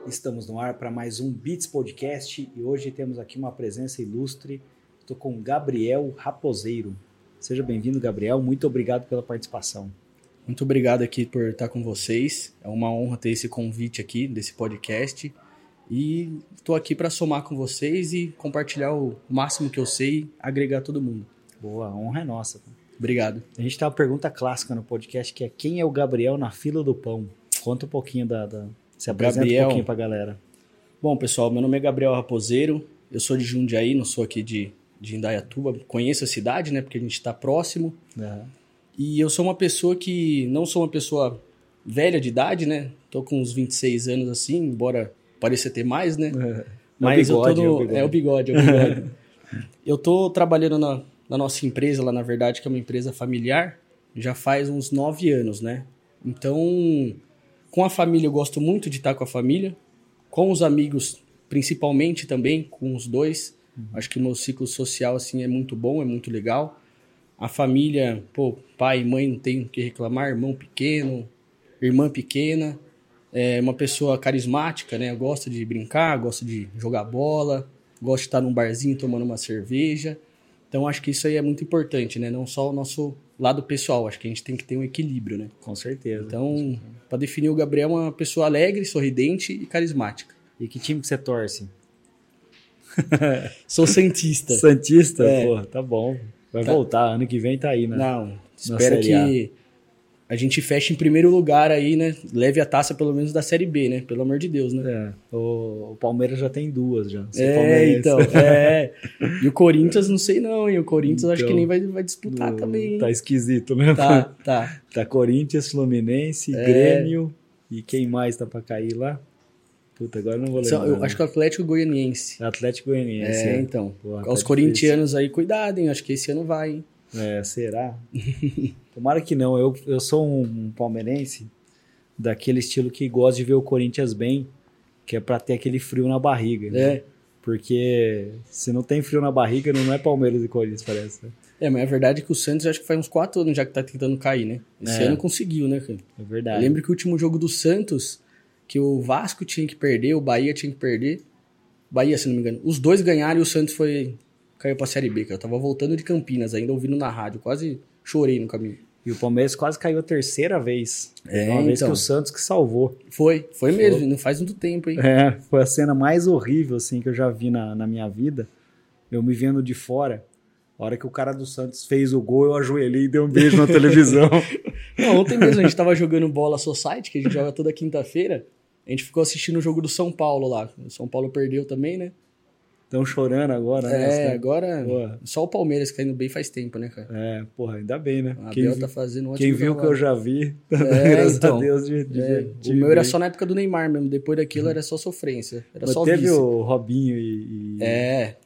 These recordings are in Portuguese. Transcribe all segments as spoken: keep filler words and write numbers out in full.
Estamos no ar para mais um Beats Podcast e hoje temos aqui uma presença ilustre. Estou com Gabriel Raposeiro. Seja bem-vindo, Gabriel. Muito obrigado pela participação. Muito obrigado aqui por estar com vocês. É uma honra ter esse convite aqui, desse podcast. E estou aqui para somar com vocês e compartilhar o máximo que eu sei, agregar todo mundo. Boa, a honra é nossa. Obrigado. A gente tem uma pergunta clássica no podcast que é: quem é o Gabriel na fila do pão? Conta um pouquinho da... da... Se apresenta Gabriel. um pouquinho para a galera. Bom, pessoal, meu nome é Gabriel Raposeiro. Eu sou de Jundiaí, não sou aqui de, de Indaiatuba. Conheço a cidade, né? Porque a gente está próximo. Uhum. E eu sou uma pessoa que... Não sou uma pessoa velha de idade, né? Tô com uns vinte e seis anos assim, embora pareça ter mais, né? Uhum. Mas é o bigode, eu tô no... é o bigode. É o bigode, é o bigode. Eu tô trabalhando na, na nossa empresa lá, na verdade, que é uma empresa familiar, já faz uns nove anos, né? Então... Com a família, eu gosto muito de estar com a família. Com os amigos, principalmente também, com os dois. Uhum. Acho que o meu ciclo social assim, é muito bom, é muito legal. A família, pô, pai e mãe não tem o que reclamar. Irmão pequeno, irmã pequena. É uma pessoa carismática, né? Gosta de brincar, gosta de jogar bola. Gosta de estar num barzinho tomando uma cerveja. Então, acho que isso aí é muito importante, né? Não só o nosso lado pessoal. Acho que a gente tem que ter um equilíbrio, né? Com certeza. Então, para definir o Gabriel, é uma pessoa alegre, sorridente e carismática. E que time que você torce? Sou santista. Santista? É. Pô, tá bom. Vai tá. voltar. Ano que vem tá aí, né? Não, espero que a. a gente feche em primeiro lugar aí, né? Leve a taça pelo menos da Série B, né? Pelo amor de Deus, né? É. O, o Palmeiras já tem duas, já. É, então. É. E o Corinthians, não sei não, hein? O Corinthians então, acho que nem vai, vai disputar no, também, hein? Tá esquisito, né? Tá, tá. Tá Corinthians, Fluminense, é. Grêmio e quem mais tá pra cair lá? Puta, agora não vou lembrar. Só, eu acho que o Atlético Goianiense. Atlético Goianiense. É, é. então. Porra, Os tá corintianos difícil. aí, cuidado, hein? Acho que esse ano vai, hein? É, será? Tomara que não. Eu, eu sou um, um palmeirense daquele estilo que gosta de ver o Corinthians bem, que é pra ter aquele frio na barriga. Né? É. Porque se não tem frio na barriga, não é Palmeiras e Corinthians, parece. Né? É, mas a verdade é que o Santos acho que faz uns quatro anos já que tá tentando cair, né? Esse é. ano conseguiu, né, cara? É verdade. Eu lembro que o último jogo do Santos, que o Vasco tinha que perder, o Bahia tinha que perder. Bahia, se não me engano. Os dois ganharam e o Santos foi... caiu pra Série B, cara. Eu tava voltando de Campinas ainda, ouvindo na rádio. Quase chorei no caminho. E o Palmeiras quase caiu a terceira vez. É, uma vez então. que o Santos que salvou. Foi, foi mesmo. Foi. Não faz muito tempo, hein? É, foi a cena mais horrível, assim, que eu já vi na, na minha vida. Eu me vendo de fora. A hora que o cara do Santos fez o gol, eu ajoelhei e dei um beijo na televisão. Não, ontem mesmo a gente tava jogando bola Society, que a gente joga toda quinta-feira. A gente ficou assistindo o jogo do São Paulo lá. O São Paulo perdeu também, né? Estão chorando agora, né? É, agora porra. Só o Palmeiras caindo bem faz tempo, né, cara? É, porra, ainda bem, né? A Quem Abel vi... tá fazendo um ótimo Quem viu trabalho. que eu já vi, é, graças então, a Deus de, de, é, de O meu ver. era só na época do Neymar mesmo, depois daquilo era só sofrência, era Mas só teve vício. o Robinho e, e, É.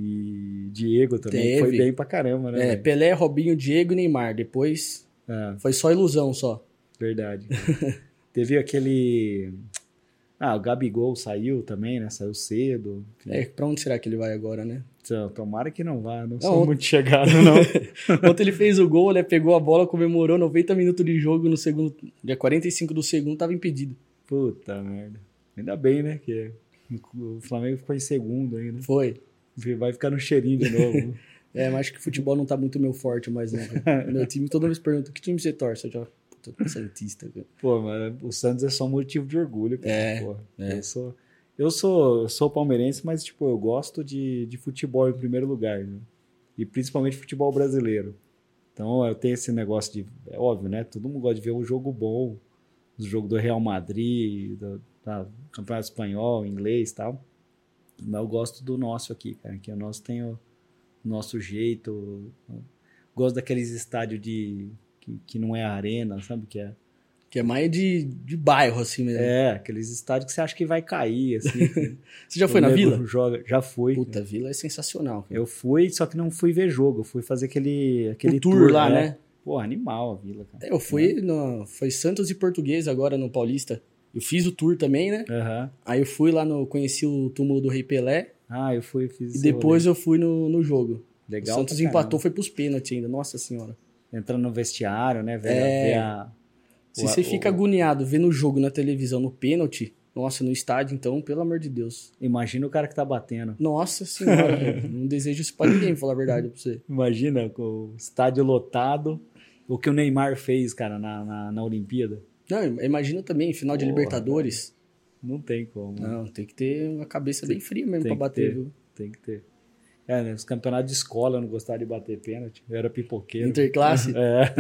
e Diego também, teve. Foi bem pra caramba, né? É, velho? Pelé, Robinho, Diego e Neymar, depois É, foi só ilusão só. verdade. Teve aquele... Ah, o Gabigol saiu também, né? Saiu cedo. É, pra onde será que ele vai agora, né? Então, tomara que não vá, não, Não, sou ontem- muito chegado, não. Ontem ele fez o gol, né? Pegou a bola, comemorou noventa minutos de jogo no segundo, dia quarenta e cinco do segundo, tava impedido. Puta merda. Ainda bem, né? Que o Flamengo ficou em segundo ainda. Foi. Vai ficar no cheirinho de novo. É, mas acho que futebol não tá muito meu forte mais, não. Cara. Meu time, toda vez pergunta, que time você torce? Eu já, puta, santista, cara. Pô, mas o Santos é só motivo de orgulho. Cara. É, Pô, é. Eu sou, eu sou, eu sou palmeirense, mas tipo, eu gosto de, de futebol em primeiro lugar, né? E principalmente futebol brasileiro. Então eu tenho esse negócio de, é óbvio, né? Todo mundo gosta de ver um jogo bom, o jogo do Real Madrid, do, do Campeonato Espanhol, inglês e tal. Mas eu gosto do nosso aqui, cara, que o nosso tem o nosso jeito. Gosto daqueles estádios de que, que não é arena, sabe? Que é, Que é mais de, de bairro, assim mesmo. é, aqueles estádios que você acha que vai cair, assim. Você já foi na Vila? Joga, já fui. Puta, a Vila é sensacional. Cara. Eu fui, só que não fui ver jogo. Eu fui fazer aquele, aquele O tour lá, né? né? Pô, animal a Vila, cara. É, eu fui, no, foi Santos e Português agora no Paulista. Eu fiz o tour também, né? Uhum. Aí eu fui lá, no conheci o túmulo do Rei Pelé. Ah, eu fui, fiz E depois rolê. eu fui no, no jogo. Legal O Santos pra empatou, caramba. foi pros pênaltis ainda. Nossa senhora. Entrando no vestiário, né? Ver, É. ver a, Se o- você o- fica agoniado vendo o jogo na televisão no pênalti, Nossa, no estádio, então, pelo amor de Deus. Imagina o cara que tá batendo. Nossa senhora, velho. Não desejo isso pra ninguém, pra falar a verdade pra você. Imagina com o estádio lotado, o que o Neymar fez, cara, na, na, na Olimpíada. Não, imagina também, final de Porra, Libertadores. Não tem como. Não, tem que ter uma cabeça bem fria mesmo Tem pra que bater, ter. viu? Tem que ter. É, né? Os campeonatos de escola eu não gostava de bater pênalti. Eu era pipoqueiro. Interclasse? É.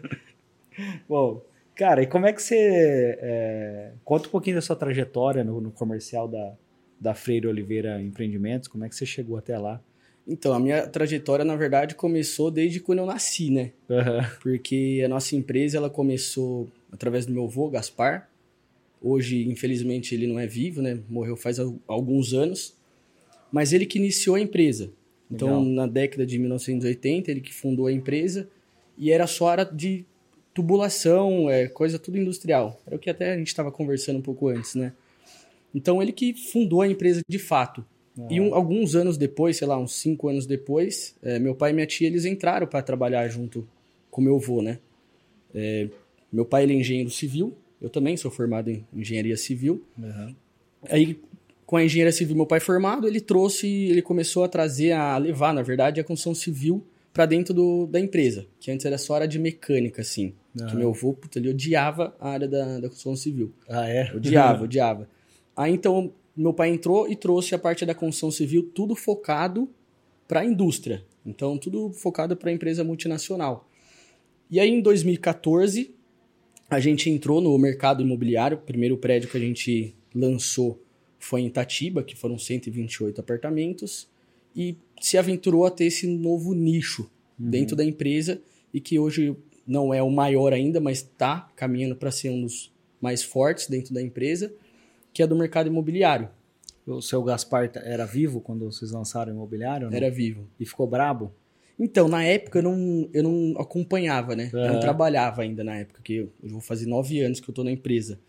Bom, cara, e como é que você... É... Conta um pouquinho da sua trajetória no, no comercial da, da Freire Oliveira Empreendimentos. Como é que você chegou até lá? Então, a minha trajetória, na verdade, começou desde quando eu nasci, né? Uhum. Porque a nossa empresa, ela começou através do meu avô, Gaspar. Hoje, infelizmente, ele não é vivo, né? Morreu faz alguns anos. Mas ele que iniciou a empresa. Então, Legal. na década de mil novecentos e oitenta, ele que fundou a empresa. E era só área de tubulação, é, coisa tudo industrial. Era o que até a gente estava conversando um pouco antes, né? Então, ele que fundou a empresa de fato. Uhum. E um, alguns anos depois, sei lá, uns cinco anos depois, é, meu pai e minha tia, eles entraram para trabalhar junto com meu avô, né? É, meu pai, ele é engenheiro civil. Eu também sou formado em engenharia civil. Uhum. Aí, com a engenharia civil, meu pai formado, ele trouxe, ele começou a trazer, a levar, na verdade, a construção civil para dentro do, da empresa, que antes era só área de mecânica, assim. Uhum. Que meu avô, puta, ele odiava a área da, da construção civil. Ah, é? Odiava, odiava. Aí, então, meu pai entrou e trouxe a parte da construção civil, tudo focado para a indústria. Então, tudo focado para a empresa multinacional. E aí, em dois mil e quatorze, a gente entrou no mercado imobiliário. O primeiro prédio que a gente lançou foi em Itatiba, que foram cento e vinte e oito apartamentos, e se aventurou a ter esse novo nicho uhum. dentro da empresa, e que hoje não é o maior ainda, mas está caminhando para ser um dos mais fortes dentro da empresa, que é do mercado imobiliário. O seu Gaspar era vivo quando vocês lançaram o imobiliário? Não? Era vivo. E ficou brabo? Então, na época eu não, eu não acompanhava, né? Uhum. Eu não trabalhava ainda na época, que eu, eu vou fazer nove anos que eu tô na empresa.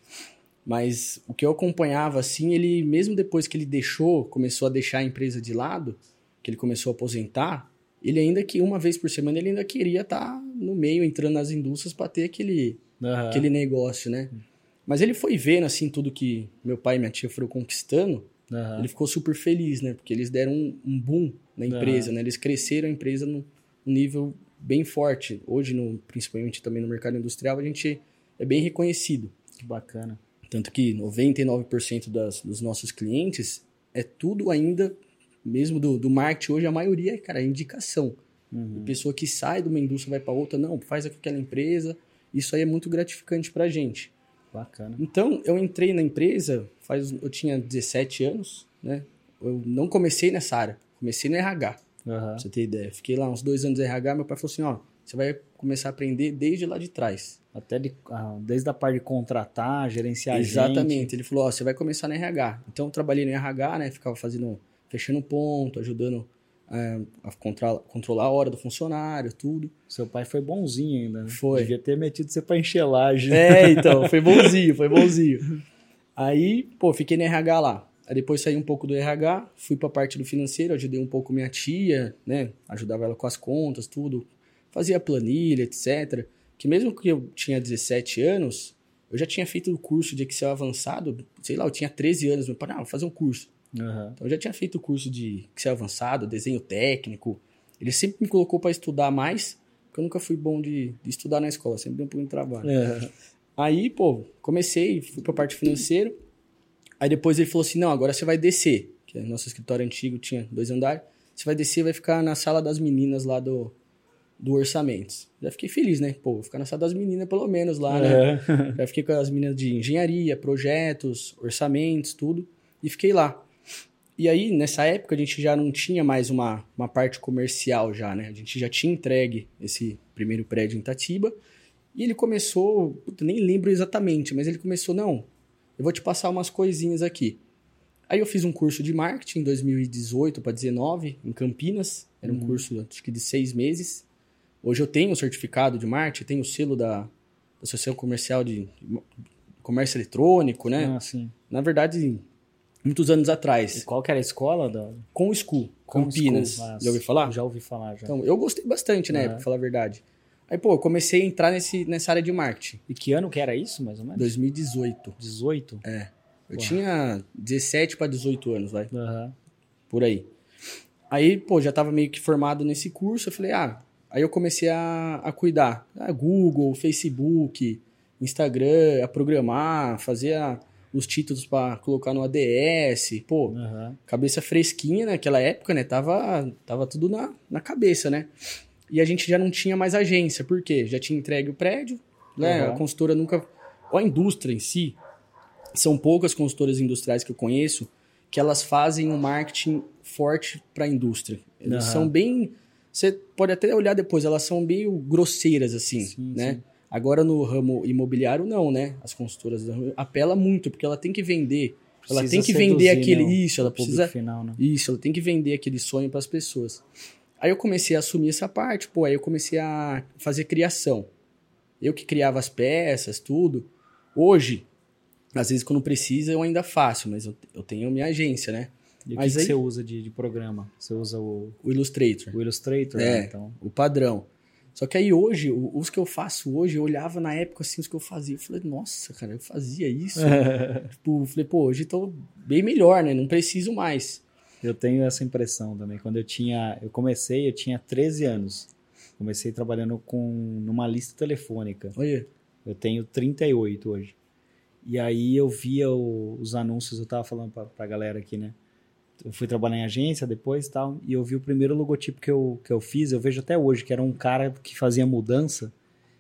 Mas o que eu acompanhava, assim, ele, mesmo depois que ele deixou, começou a deixar a empresa de lado, que ele começou a aposentar, ele ainda que uma vez por semana ele ainda queria estar no meio, entrando nas indústrias para ter aquele, uhum. aquele negócio, né? Mas ele foi vendo, assim, tudo que meu pai e minha tia foram conquistando, uhum. ele ficou super feliz, né? Porque eles deram um, um boom na empresa, uhum. né? Eles cresceram a empresa num nível bem forte. Hoje, no, principalmente também no mercado industrial, a gente é bem reconhecido. Que bacana. Tanto que noventa e nove por cento das, dos nossos clientes é tudo ainda, mesmo do, do marketing hoje, a maioria é, cara, indicação. Uhum. A pessoa que sai de uma indústria vai para outra, não, faz aquela empresa. Isso aí é muito gratificante pra gente. Bacana. Então, eu entrei na empresa, faz, eu tinha dezessete anos, né? Eu não comecei nessa área, comecei no R H, uhum. pra você ter ideia. Fiquei lá uns dois anos no R H, meu pai falou assim, ó, você vai começar a aprender desde lá de trás. Até de, desde a parte de contratar, gerenciar Exatamente. gente. Ele falou, ó, você vai começar no R H. Então, eu trabalhei no R H, né? Ficava fazendo, fechando ponto, ajudando é, a controlar, controlar a hora do funcionário, tudo. Seu pai foi bonzinho ainda, né? Foi. Devia ter metido você pra enxelagem. É, então, foi bonzinho, foi bonzinho. Aí, pô, fiquei no R H lá. Aí depois saí um pouco do R H, fui pra parte do financeiro, ajudei um pouco minha tia, né? Ajudava ela com as contas, tudo. Fazia planilha, etcétera. Que mesmo que eu tinha dezessete anos, eu já tinha feito o curso de Excel avançado, sei lá, eu tinha treze anos, meu pai, não, vou fazer um curso. Uhum. Então eu já tinha feito o curso de Excel avançado, desenho técnico. Ele sempre me colocou para estudar mais, porque eu nunca fui bom de, de estudar na escola, sempre dei um pouco de trabalho. Uhum. Aí, pô, comecei, fui pra parte financeira. Aí depois ele falou assim, não, agora você vai descer, que é nosso escritório antigo tinha dois andares. Você vai descer e vai ficar na sala das meninas lá do... do orçamentos. Já fiquei feliz, né? Pô, vou ficar na sala das meninas pelo menos lá, né? É. Já fiquei com as meninas de engenharia, projetos, orçamentos, tudo. E fiquei lá. E aí, nessa época, a gente já não tinha mais uma, uma parte comercial já, né? A gente já tinha entregue esse primeiro prédio em Itatiba. E ele começou, puta, nem lembro exatamente, mas ele começou, não, eu vou te passar umas coisinhas aqui. Aí eu fiz um curso de marketing em dois mil e dezoito para dezenove, em Campinas. Era um uhum. curso, acho que de seis meses. Hoje eu tenho o certificado de marketing, tenho o selo da, da Associação Comercial de, de Comércio Eletrônico, né? Ah, sim. Na verdade, muitos anos atrás. E qual que era a escola? Da... Com o School, Com Campinas. School. Ah, já ouviu falar? Já ouvi falar, já. Então, eu gostei bastante, né, uhum. pra falar a verdade. Aí, pô, eu comecei a entrar nesse, nessa área de marketing. E que ano que era isso, mais ou menos? dois mil e dezoito. dezoito? É. Eu Uau. tinha dezessete para dezoito anos, vai. Uhum. Por aí. Aí, pô, já tava meio que formado nesse curso. Eu falei, ah... Aí eu comecei a, a cuidar. Ah, Google, Facebook, Instagram, a programar, fazer a, os títulos para colocar no A D S. Pô, uhum. cabeça fresquinha naquela época, né? Tava, tava tudo na, na cabeça, né? E a gente já não tinha mais agência. Por quê? Já tinha entregue o prédio, né? Uhum. A consultora nunca... Ou a indústria em si, são poucas consultoras industriais que eu conheço que elas fazem um marketing forte para a indústria. Eles uhum. são bem... Você pode até olhar depois, elas são meio grosseiras, assim, sim, né? Sim. Agora, no ramo imobiliário, não, né? As consultoras apela muito, porque ela tem que vender. Precisa ela tem que seduzir, vender aquele... Né, isso, ela precisa... Final, né? Isso, ela tem que vender aquele sonho para as pessoas. Aí eu comecei a assumir essa parte, pô, aí eu comecei a fazer criação. Eu que criava as peças, tudo. Hoje, às vezes, quando precisa, eu ainda faço, mas eu, eu tenho a minha agência, né? E o Mas que, aí, que você usa de, de programa? Você usa o... O Illustrator. O Illustrator, é, né? Então... o padrão. Só que aí hoje, os que eu faço hoje, eu olhava na época assim, os que eu fazia, eu falei, nossa, cara, eu fazia isso. Tipo, eu falei, pô, hoje tô bem melhor, né? Não preciso mais. Eu tenho essa impressão também. Quando eu tinha... Eu comecei, eu tinha treze anos. Comecei trabalhando com numa lista telefônica. Olha. Eu tenho trinta e oito hoje. E aí eu via o, os anúncios, eu tava falando pra, pra galera aqui, né? Eu fui trabalhar em agência depois e tal, e eu vi o primeiro logotipo que eu, que eu fiz, eu vejo até hoje, que era um cara que fazia mudança,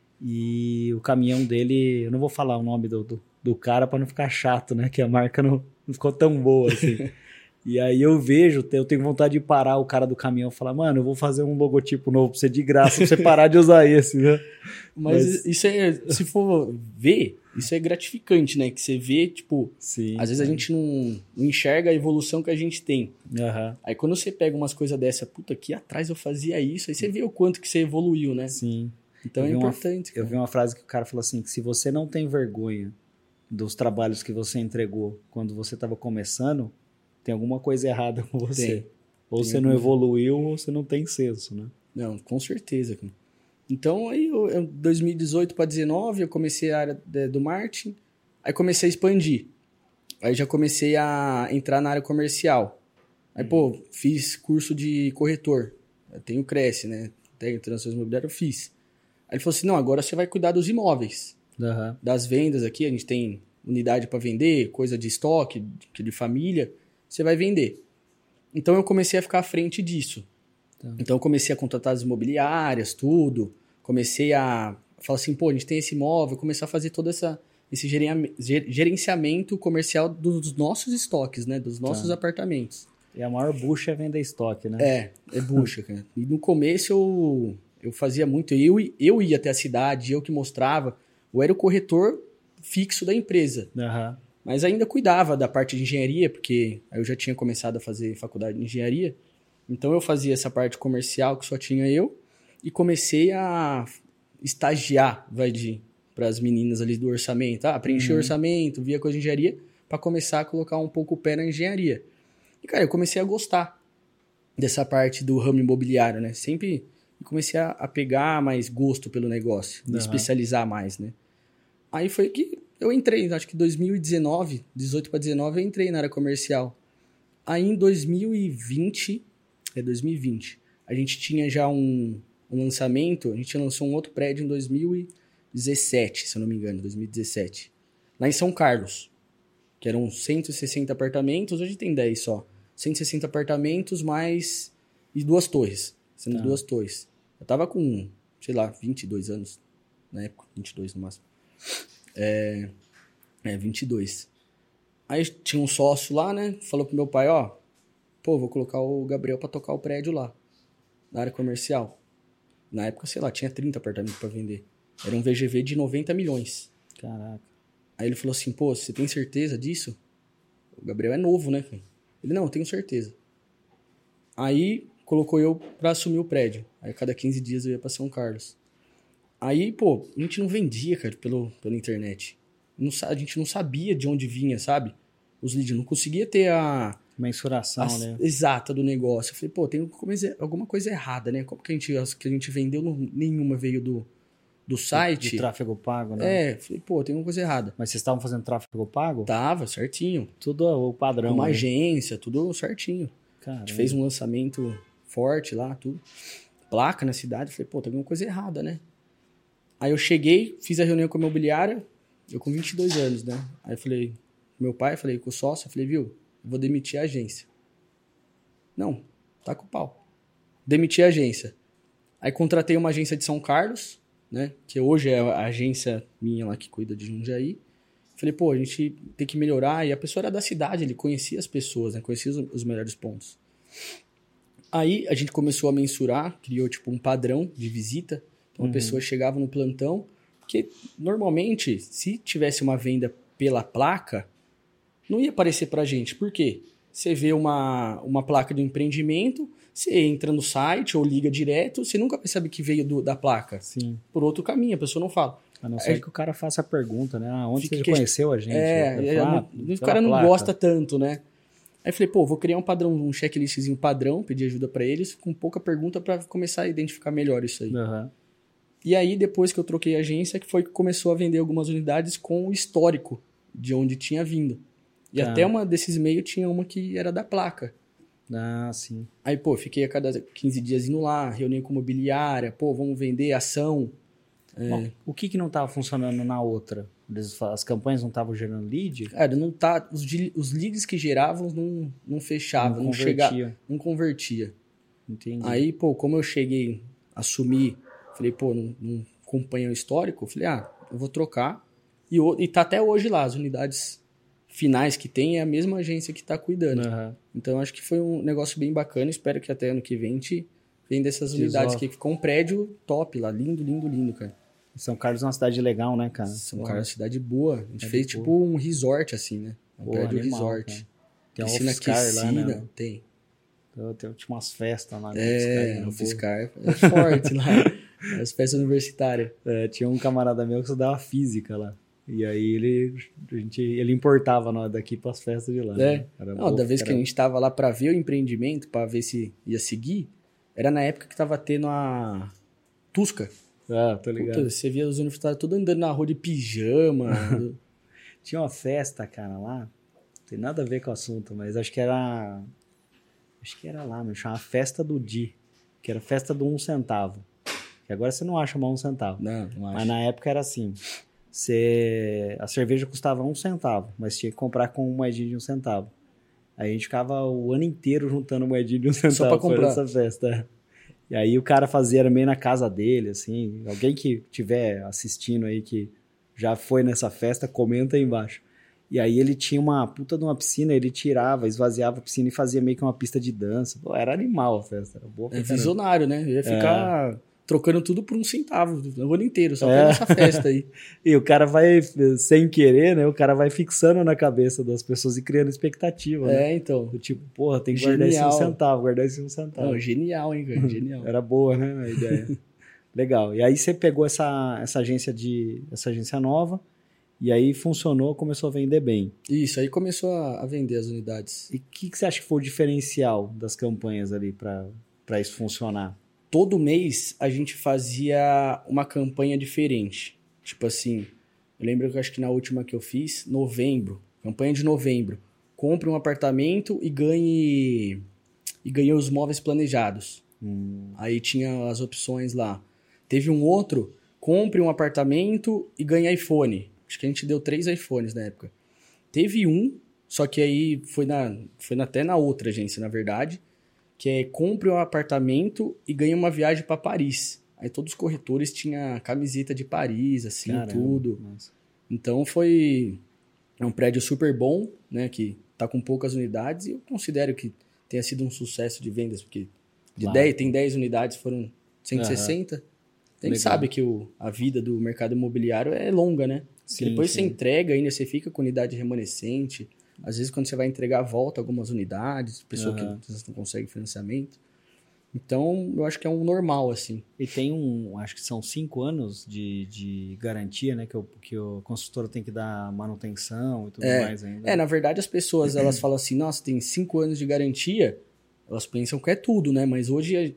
e o caminhão dele, eu não vou falar o nome do, do, do cara para não ficar chato, né, que a marca não, não ficou tão boa assim. E aí eu vejo, eu tenho vontade de parar o cara do caminhão e falar, mano, eu vou fazer um logotipo novo pra você de graça, pra você parar de usar esse, né? Mas, Mas isso é, se for ver, isso é gratificante, né? Que você vê, tipo, sim, às vezes é. a gente não, não enxerga a evolução que a gente tem. Uhum. Aí quando você pega umas coisas dessa, puta, aqui atrás eu fazia isso, aí você vê o quanto que você evoluiu, né? Sim. Então é importante. Uma, eu vi uma frase que o cara falou assim, que se você não tem vergonha dos trabalhos que você entregou quando você estava começando, tem alguma coisa errada com você. Tem. Ou tem você não evoluiu, ou você não tem senso, né? Não, com certeza. Então, aí, em dois mil e dezoito para dezenove, eu comecei a área de, do marketing, aí comecei a expandir. Aí já comecei a entrar na área comercial. Aí, hum. pô, fiz curso de corretor. Eu tenho Cresce, né? Tenho transações imobiliárias, eu fiz. Aí ele falou assim, não, agora você vai cuidar dos imóveis. Uhum. Das vendas aqui, a gente tem unidade para vender, coisa de estoque, de, de família, você vai vender. Então eu comecei a ficar à frente disso. Tá. Então eu comecei a contratar as imobiliárias, tudo. Comecei a falar assim, pô, a gente tem esse imóvel, começar a fazer todo essa, esse gerenciamento comercial dos nossos estoques, né? Dos nossos tá. apartamentos. E a maior bucha é vender estoque, né? É, é bucha, cara. E no começo eu, eu fazia muito, eu, eu ia até a cidade, eu que mostrava, eu era o corretor fixo da empresa. Aham. Uhum. Mas ainda cuidava da parte de engenharia, porque eu já tinha começado a fazer faculdade de engenharia. Então eu fazia essa parte comercial que só tinha eu e comecei a estagiar, vai de para as meninas ali do orçamento, ah, preencher uhum. o orçamento, via coisa de engenharia, para começar a colocar um pouco o pé na engenharia. E cara, eu comecei a gostar dessa parte do ramo imobiliário, né? Sempre comecei a, a pegar mais gosto pelo negócio, me uhum. especializar mais, né? Aí foi que eu entrei, acho que em dois mil e dezenove, dezoito para dezenove, eu entrei na área comercial. Aí em dois mil e vinte, é dois mil e vinte, a gente tinha já um, um lançamento, a gente lançou um outro prédio em dois mil e dezessete, se eu não me engano, dois mil e dezessete, lá em São Carlos, que eram cento e sessenta apartamentos, hoje tem dez só, cento e sessenta apartamentos mais e duas torres, sendo tá. duas torres. Eu tava com, sei lá, vinte e dois anos, na época, vinte e dois no máximo. É, é, vinte e dois. Aí tinha um sócio lá, né? Falou pro meu pai, ó, pô, vou colocar o Gabriel pra tocar o prédio lá, na área comercial. Na época, sei lá, tinha trinta apartamentos pra vender. Era um V G V de noventa milhões. Caraca. Aí ele falou assim, pô, você tem certeza disso? O Gabriel é novo, né? Ele, não, eu tenho certeza. Aí colocou eu pra assumir o prédio. Aí cada quinze dias eu ia pra São Carlos. Aí, pô, a gente não vendia, cara, pelo, pela internet. Não, a gente não sabia de onde vinha, sabe? Os leads, não conseguia ter a... mensuração, a, né? Exata do negócio. Eu falei, pô, tem alguma coisa errada, né? Como que a gente, as que a gente vendeu, não, nenhuma veio do, do site... De, de tráfego pago, né? É, falei, pô, tem uma coisa errada. Mas vocês estavam fazendo tráfego pago? Tava, certinho. Tudo o padrão. Uma né? agência, tudo certinho. Caramba. A gente fez um lançamento forte lá, tudo. Placa na cidade. Falei, pô, tem alguma coisa errada, né? Aí eu cheguei, fiz a reunião com a imobiliária, eu com vinte e dois anos, né? Aí eu falei, meu pai, falei com o sócio, eu falei, viu, eu vou demitir a agência. Não, tá com o pau. Demiti a agência. Aí contratei uma agência de São Carlos, né? Que hoje é a agência minha lá que cuida de Jundiaí. Falei, pô, a gente tem que melhorar. E a pessoa era da cidade, ele conhecia as pessoas, né? Conhecia os, os melhores pontos. Aí a gente começou a mensurar, criou tipo um padrão de visita. Então a uhum. pessoa chegava no plantão, porque normalmente, se tivesse uma venda pela placa, não ia aparecer pra gente. Por quê? Você vê uma, uma placa de um empreendimento, você entra no site ou liga direto, você nunca vai saber que veio do, da placa. Sim. Por outro caminho, a pessoa não fala. A não ser é, que o cara faça a pergunta, né? Ah, onde você que conheceu a gente? É, é falar, não, o cara não placa. gosta tanto, né? Aí falei, pô, vou criar um padrão, um checklistzinho padrão, pedir ajuda pra eles, com pouca pergunta pra começar a identificar melhor isso aí. Uhum. E aí, depois que eu troquei a agência, que foi que começou a vender algumas unidades com o histórico de onde tinha vindo. E ah. até uma desses e-mails tinha uma que era da placa. Ah, sim. Aí, pô, fiquei a cada quinze dias indo lá, reunião com imobiliária, pô, vamos vender ação. É... Bom, o que que não estava funcionando na outra? As campanhas não estavam gerando lead? Cara, não tá, os, os leads que geravam não, não fechavam, não, não chegava, não convertia. Entendi. Aí, pô, como eu cheguei, assumi, falei, pô, não, não acompanha o histórico, falei, ah, eu vou trocar. E, e tá até hoje lá, as unidades finais que tem é a mesma agência que tá cuidando. Uhum. Então, acho que foi um negócio bem bacana. Espero que até ano que vem a gente venda essas unidades que ficou um prédio top lá. Lindo, lindo, lindo, cara. São Carlos é uma cidade legal, né, cara? São Carlos é uma cidade boa. A gente é fez tipo boa. um resort, assim, né? Um Pô, prédio animal, resort. Cara. Tem uma piscina aquecida, lá, né? Tem. Eu, eu tinha umas festas lá. É, o Fiscar é forte lá. As festas universitárias. É, tinha um camarada meu que estudava física lá. E aí ele, a gente, ele importava nós daqui para as festas de lá. É. Né? Era Não, bom, da vez era... que a gente tava lá para ver o empreendimento, para ver se ia seguir, era na época que tava tendo a Tusca. Ah, tô ligado. Puta, você via os universitários todos andando na rua de pijama. Tinha uma festa, cara, lá. Não tem nada a ver com o assunto, mas acho que era... Acho que era lá, me chamava Festa do Di. Que era festa do um centavo. Que agora você não acha mais um centavo. Não, não acho. Mas na época era assim... Você... A cerveja custava um centavo, mas tinha que comprar com moedinha de um centavo. Aí a gente ficava o ano inteiro juntando moedinha de um centavo só pra comprar essa festa. E aí o cara fazia, era meio na casa dele, assim. Alguém que estiver assistindo aí que já foi nessa festa, comenta aí embaixo. E aí ele tinha uma puta de uma piscina, ele tirava, esvaziava a piscina e fazia meio que uma pista de dança. Pô, era animal a festa, era boa. É visionário, né? Eu ia ficar... É. Trocando tudo por um centavo o ano inteiro, só é. Essa festa aí. E o cara vai, sem querer, né? O cara vai fixando na cabeça das pessoas e criando expectativa. É, né? então. Tipo, porra, tem que genial. guardar esse um centavo, guardar esse um centavo. Não, genial, hein, cara? Genial. Era boa, né? A ideia. Legal. E aí você pegou essa, essa agência de essa agência nova e aí funcionou, começou a vender bem. Isso, aí começou a, a vender as unidades. E o que, que você acha que foi o diferencial das campanhas ali para isso funcionar? Todo mês a gente fazia uma campanha diferente. Tipo assim, eu lembro que eu acho que na última que eu fiz, novembro, campanha de novembro, compre um apartamento e ganhe e ganhe os móveis planejados. Hum. Aí tinha as opções lá. Teve um outro, compre um apartamento e ganhe iPhone. Acho que a gente deu três iPhones na época. Teve um, só que aí foi, na, foi até na outra agência, na verdade, que é compre um apartamento e ganhe uma viagem para Paris. Aí todos os corretores tinham camiseta de Paris, assim, Caramba, tudo. Nossa. Então foi é um prédio super bom, né, que tá com poucas unidades e eu considero que tenha sido um sucesso de vendas, porque de claro. dez, tem dez unidades, foram cento e sessenta. Uhum. A gente Legal. sabe que o, a vida do mercado imobiliário é longa, né? Sim, depois sim. você entrega ainda, você fica com unidade remanescente. Às vezes, quando você vai entregar, volta algumas unidades, pessoa uhum. que não consegue financiamento. Então, eu acho que é um normal, assim. E tem um, acho que são cinco anos de, de garantia, né? Que o, que o construtor tem que dar manutenção e tudo é, mais ainda. É, na verdade, as pessoas, elas falam assim, nossa, tem cinco anos de garantia, elas pensam que é tudo, né? Mas hoje,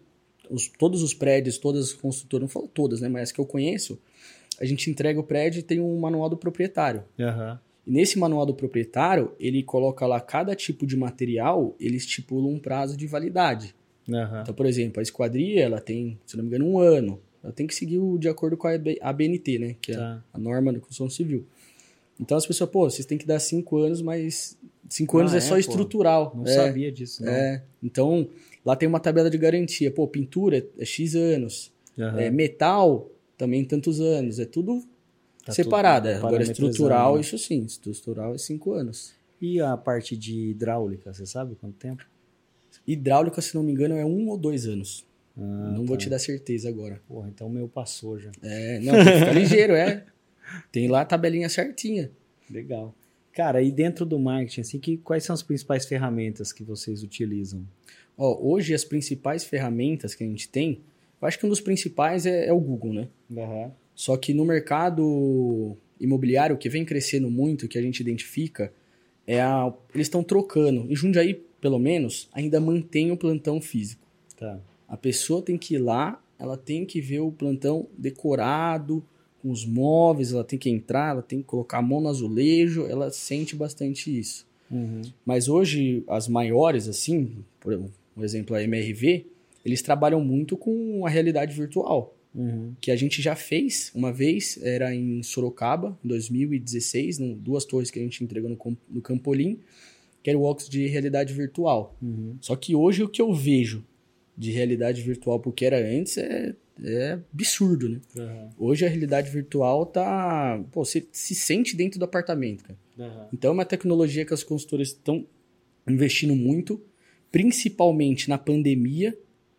os, todos os prédios, todas as construtoras, não falo todas, né? Mas as que eu conheço, a gente entrega o prédio e tem um manual do proprietário. Uhum. E nesse manual do proprietário, ele coloca lá cada tipo de material, ele estipula um prazo de validade. Uhum. Então, por exemplo, a esquadria, ela tem, se não me engano, um ano. Ela tem que seguir o, de acordo com a A B N T, né? Que é tá. a norma da construção civil. Então, as pessoas, pô, vocês têm que dar cinco anos, mas cinco Ah, anos é, é só pô. estrutural. Não é, sabia disso, não. É. Então, lá tem uma tabela de garantia. Pô, pintura é X anos. Uhum. É, metal, também tantos anos. É tudo Tá separado. tudo É. Agora, estrutural, parametrizado, né? isso sim. Estrutural é cinco anos. E a parte de hidráulica, você sabe quanto tempo? Hidráulica, se não me engano, é um ou dois anos. Ah, não tá. vou te dar certeza agora. Porra, então o meu passou já. É, não, tem que ficar ligeiro, é. Tem lá a tabelinha certinha. Legal. Cara, e dentro do marketing, assim, que, quais são as principais ferramentas que vocês utilizam? Ó, hoje, as principais ferramentas que a gente tem, eu acho que um dos principais é, é o Google, né? Uhum. Só que no mercado imobiliário, o que vem crescendo muito, que a gente identifica, é a, eles estão trocando. Em Jundiaí, pelo menos, ainda mantém o plantão físico. Tá. A pessoa tem que ir lá, ela tem que ver o plantão decorado, com os móveis, ela tem que entrar, ela tem que colocar a mão no azulejo, ela sente bastante isso. Uhum. Mas hoje, as maiores, assim, por um exemplo, a M R V, eles trabalham muito com a realidade virtual. Uhum. Que a gente já fez uma vez, era em Sorocaba, em dois mil e dezesseis, no, duas torres que a gente entregou no, no Campolim, que era o óculos de realidade virtual. Uhum. Só que hoje o que eu vejo de realidade virtual pro que era antes é, é absurdo, né? Uhum. Hoje a realidade virtual tá... Pô, você se sente dentro do apartamento, cara. Uhum. Então é uma tecnologia que as consultoras estão investindo muito, principalmente na pandemia,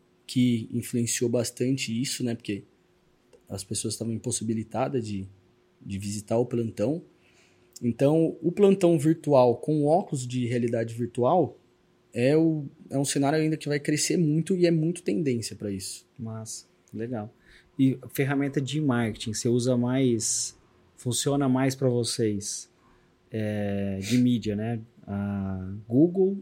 que influenciou bastante isso, né? Porque as pessoas estavam impossibilitadas de, de visitar o plantão. Então, o plantão virtual com óculos de realidade virtual é, o, é um cenário ainda que vai crescer muito e é muito tendência para isso. Massa, legal. E ferramenta de marketing, você usa mais, funciona mais para vocês é, de mídia, né? A Google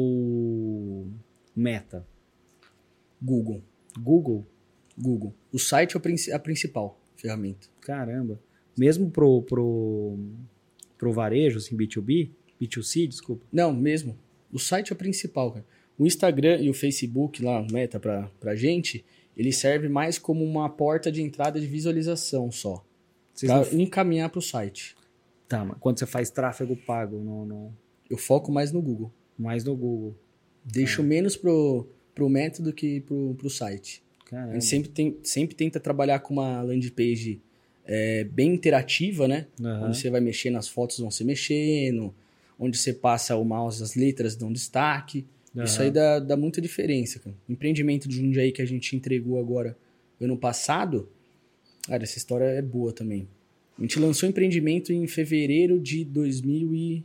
ou Meta? Google. Google? Google. O site é o princi- a principal ferramenta. Caramba. Mesmo pro, pro, pro varejo, assim, B dois B? B dois C, desculpa. Não, mesmo. O site é o principal, cara. O Instagram e o Facebook, lá, Meta pra, pra gente, ele serve mais como uma porta de entrada de visualização só. Vocês Pra não... encaminhar pro site. Tá, mas quando você faz tráfego pago, no, no... Eu foco mais no Google. mais no Google. Deixo Ah. menos pro, pro Meta do que pro, pro site. Caramba. A gente sempre, tem, sempre tenta trabalhar com uma landing page é, bem interativa, né? Uhum. Onde você vai mexer nas fotos, vão se mexendo. Onde você passa o mouse, as letras dão destaque. Uhum. Isso aí dá, dá muita diferença, cara. O empreendimento de Jundiaí que a gente entregou agora ano passado, cara, essa história é boa também. A gente lançou o empreendimento em fevereiro de dois mil e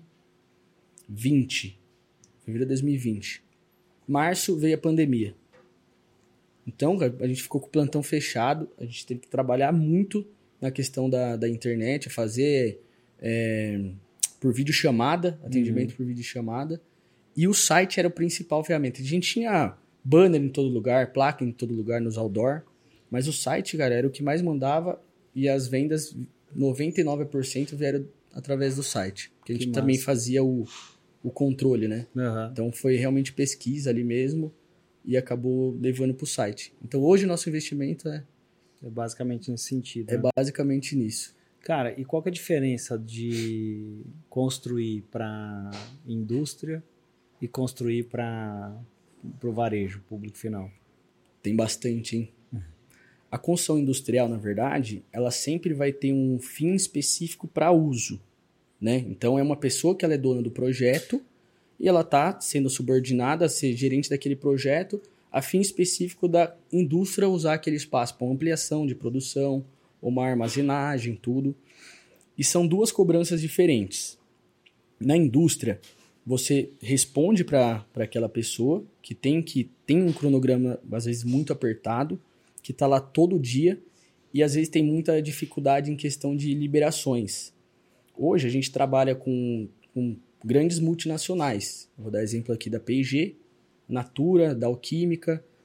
vinte. Fevereiro de dois mil e vinte. Março veio a pandemia. Então, cara, a gente ficou com o plantão fechado, a gente teve que trabalhar muito na questão da, da internet, fazer é, por videochamada, atendimento Uhum. por videochamada, e o site era a principal ferramenta. A gente tinha banner em todo lugar, placa em todo lugar, nos outdoor, mas o site, cara, era o que mais mandava e as vendas, noventa e nove por cento vieram através do site, que a gente Que também massa. fazia o, o controle, né? Uhum. Então foi realmente pesquisa ali mesmo e acabou levando para o site. Então hoje o nosso investimento é, É basicamente nesse sentido. é né? basicamente nisso. Cara, e qual que é a diferença de construir para indústria e construir para o varejo, público final? Tem bastante, hein? A construção industrial, na verdade, ela sempre vai ter um fim específico para uso, né? Então é uma pessoa que ela é dona do projeto e ela está sendo subordinada a ser gerente daquele projeto a fim específico da indústria usar aquele espaço para ampliação de produção, uma armazenagem, tudo. E são duas cobranças diferentes. Na indústria, você responde para aquela pessoa que tem, que tem um cronograma, às vezes, muito apertado, que está lá todo dia e, às vezes, tem muita dificuldade em questão de liberações. Hoje, a gente trabalha com, com grandes multinacionais. Vou dar exemplo aqui da P e G, Natura, da Alquímica.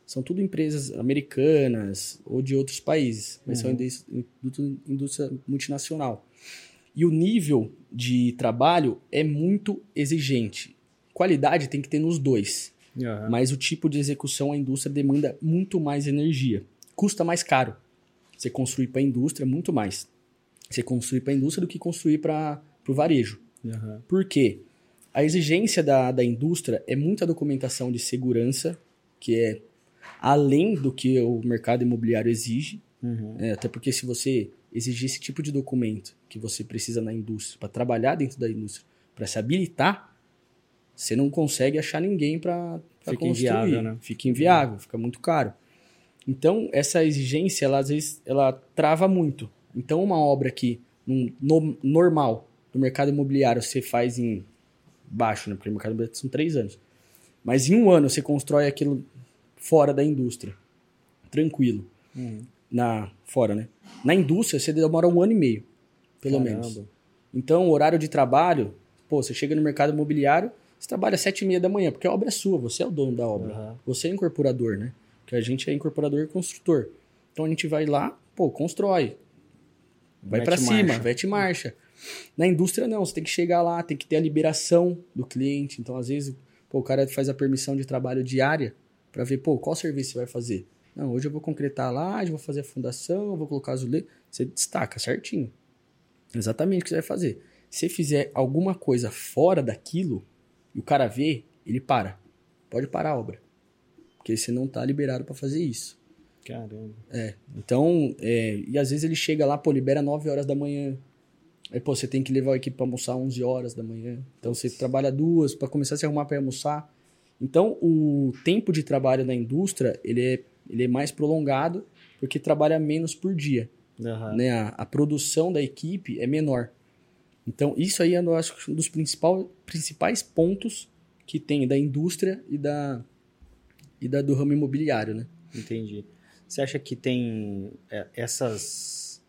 são tudo empresas americanas ou de outros países, mas Uhum. são indústria multinacional. E o nível de trabalho é muito exigente. Qualidade tem que ter nos dois, Uhum. mas o tipo de execução a indústria demanda muito mais energia. Custa mais caro você construir para a indústria, muito mais. Você construir para a indústria do que construir para o varejo. Uhum. Por quê? A exigência da, da indústria é muita documentação de segurança, que é além do que o mercado imobiliário exige. Uhum. É, até porque se você exigir esse tipo de documento que você precisa na indústria, para trabalhar dentro da indústria, para se habilitar, você não consegue achar ninguém para construir. Inviável, né? Fica inviável, fica muito caro. Então, essa exigência, ela, às vezes, ela trava muito. Então, uma obra que, num, no, normal, do mercado imobiliário, você faz em baixo, né? Porque o mercado imobiliário são três anos. Mas em um ano, você constrói aquilo fora da indústria. Tranquilo. Uhum. Na, fora, né? Na indústria, você demora um ano e meio, pelo Caramba. menos. Então, o horário de trabalho, pô, você chega no mercado imobiliário, você trabalha às sete e meia da manhã, porque a obra é sua, você é o dono da obra. Uhum. Você é incorporador, né? Porque a gente é incorporador e construtor. Então, a gente vai lá, pô, constrói. Vai para cima, mete marcha. Na indústria, não. Você tem que chegar lá, tem que ter a liberação do cliente. Então, às vezes, pô, o cara faz a permissão de trabalho diária para ver, pô, qual serviço você vai fazer. Não, hoje eu vou concretar a laje, vou fazer a fundação, vou colocar azulejo. Você destaca certinho. Exatamente o que você vai fazer. Se fizer alguma coisa fora daquilo, e o cara vê, ele para. Pode parar a obra. Porque você não está liberado para fazer isso. Caramba. É, então, é, e às vezes ele chega lá, pô, libera nove horas da manhã. Aí, pô, você tem que levar a equipe para almoçar onze horas da manhã. Então, você trabalha duas para começar a se arrumar para almoçar. Então, o tempo de trabalho na indústria, ele é, ele é mais prolongado porque trabalha menos por dia. Uhum. Né? A, a produção da equipe é menor. Então, isso aí eu acho que é um dos principal, principais pontos que tem da indústria e, da, e da, do ramo imobiliário, né? Entendi. Você acha que tem é, essas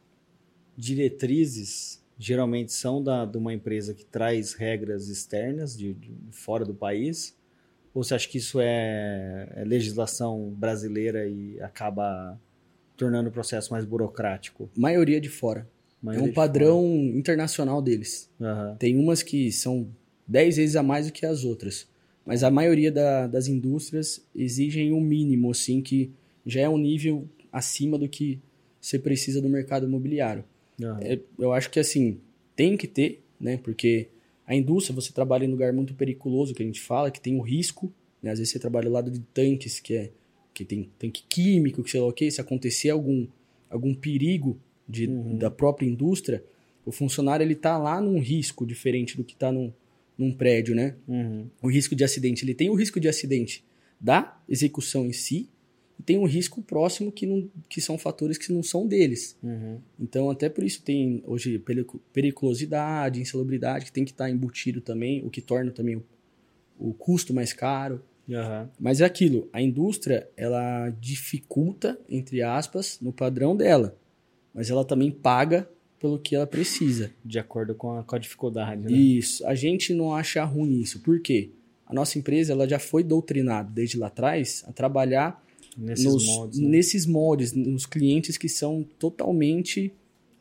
diretrizes geralmente são da, de uma empresa que traz regras externas de, de fora do país? Ou você acha que isso é, é legislação brasileira e acaba tornando o processo mais burocrático? Maioria de fora. Maioria é um padrão internacional deles. Uhum. Tem umas que são dez vezes a mais do que as outras. Mas a maioria da, das indústrias exigem um mínimo, assim, que já é um nível acima do que você precisa do mercado imobiliário. Uhum. É, eu acho que, assim, tem que ter, né? Porque a indústria, você trabalha em lugar muito periculoso, que a gente fala, que tem o risco, né? Às vezes você trabalha ao lado de tanques, que, é, que tem tanque químico, que sei lá o quê. Se acontecer algum, algum perigo de, uhum. da própria indústria, o funcionário ele tá lá num risco diferente do que está num, num prédio, né? Uhum. O risco de acidente, ele tem o risco de acidente da execução em si, e tem um risco próximo que, não, que são fatores que não são deles. Uhum. Então, até por isso tem hoje periculosidade, insalubridade, que tem que estar embutido também, o que torna também o, o custo mais caro. Uhum. Mas é aquilo, a indústria, ela dificulta, entre aspas, no padrão dela, mas ela também paga pelo que ela precisa. De acordo com a, com a dificuldade, né? Isso. A gente não acha ruim isso. Por quê? A nossa empresa ela já foi doutrinada desde lá atrás a trabalhar nesses, nos, moldes, né? nesses moldes, nos clientes que são totalmente...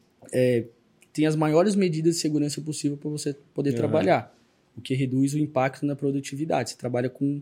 É, tem as maiores medidas de segurança possível para você poder uhum. trabalhar, o que reduz o impacto na produtividade. Você trabalha com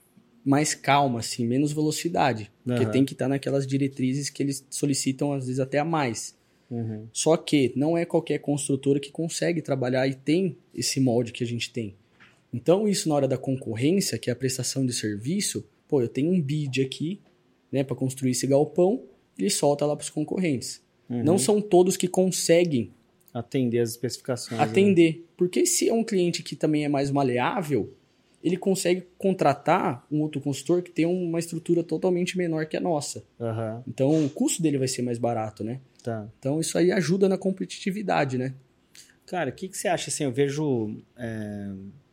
mais calma, assim, menos velocidade, uhum. porque tem que estar naquelas diretrizes que eles solicitam, às vezes, até a mais. Uhum. Só que não é qualquer construtora que consegue trabalhar e tem esse molde que a gente tem. Então, isso na hora da concorrência, que é a prestação de serviço, pô, eu tenho um bid aqui, né, para construir esse galpão, ele solta lá para os concorrentes. Uhum. Não são todos que conseguem atender as especificações. Atender. Né? Porque se é um cliente que também é mais maleável, ele consegue contratar um outro consultor que tem uma estrutura totalmente menor que a nossa. Uhum. Então, o custo dele vai ser mais barato, né? Tá. Então, isso aí ajuda na competitividade, né? Cara, o que, que você acha, assim, eu vejo é,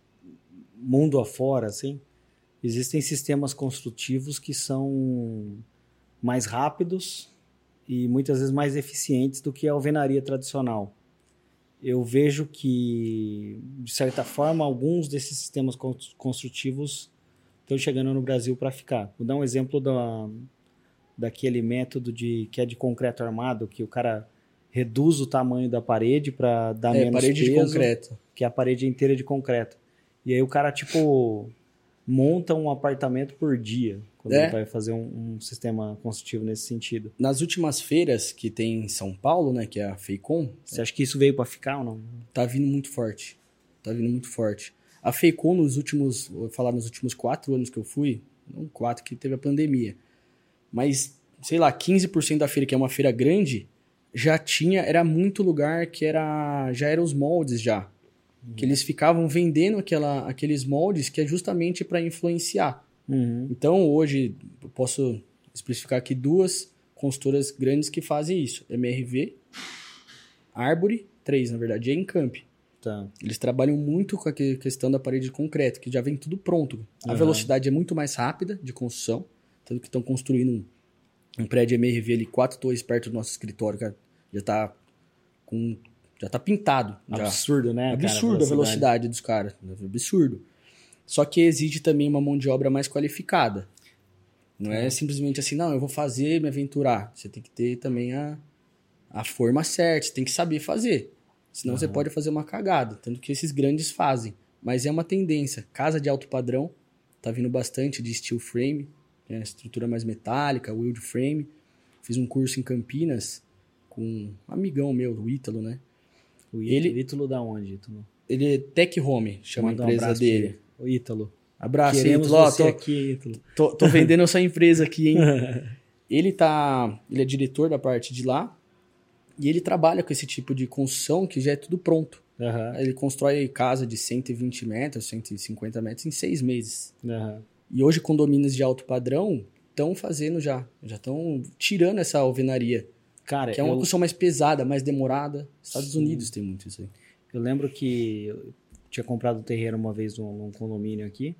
mundo afora, assim, existem sistemas construtivos que são mais rápidos e muitas vezes mais eficientes do que a alvenaria tradicional. Eu vejo que, de certa forma, alguns desses sistemas construtivos estão chegando no Brasil para ficar. Vou dar um exemplo da, daquele método de, que é de concreto armado, que o cara reduz o tamanho da parede para dar É, menos parede peso, de concreto. que é a parede inteira de concreto. E aí o cara, tipo, monta um apartamento por dia, quando É. ele vai fazer um, um sistema construtivo nesse sentido. Nas últimas feiras que tem em São Paulo, né, que é a FEICOM, Você acha que isso veio para ficar ou não? tá vindo muito forte. Tá vindo muito forte. A FEICOM nos últimos, vou falar nos últimos quatro anos que eu fui, não quatro que teve a pandemia, mas, sei lá, quinze por cento da feira, que é uma feira grande, já tinha, era muito lugar que era, já eram os moldes já. Uhum. Que eles ficavam vendendo aquela, aqueles moldes que é justamente para influenciar. Uhum. Então, hoje, eu posso especificar aqui duas consultoras grandes que fazem isso. M R V, Árvore, três, na verdade, e a Encamp. Tá. Eles trabalham muito com a questão da parede de concreto, que já vem tudo pronto. A Uhum. velocidade é muito mais rápida de construção, tanto que estão construindo um, um prédio M R V ali, quatro torres perto do nosso escritório, cara, já tá com... Já tá pintado. Já. Absurdo, né? Absurdo cara, a velocidade dos caras. Absurdo. Só que exige também uma mão de obra mais qualificada. Não é, é simplesmente assim, não, eu vou fazer, me aventurar. Você tem que ter também a, a forma certa, você tem que saber fazer. Senão uhum. você pode fazer uma cagada. Tanto que esses grandes fazem. Mas é uma tendência. Casa de alto padrão, tá vindo bastante de steel frame, né, estrutura mais metálica, wheel frame. Fiz um curso em Campinas com um amigão meu, o Ítalo, né? O Ítalo, ele, Ítalo da onde, Ítalo? Ele é Tech Home, chama Manda a empresa um dele. O Ítalo. Abraço, Queremos Ítalo. Você tô, aqui, Ítalo. Tô, tô vendendo a sua empresa aqui, hein? ele, tá, ele é diretor da parte de lá e ele trabalha com esse tipo de construção que já é tudo pronto. Uhum. Ele constrói casa de cento e vinte metros, cento e cinquenta metros em seis meses. Uhum. E hoje condomínios de alto padrão estão fazendo já. Já estão tirando essa alvenaria. Cara, que é uma eu... construção mais pesada, mais demorada. Estados Sim. Unidos tem muito isso aí. Eu lembro que eu tinha comprado um terreno uma vez num, num condomínio aqui.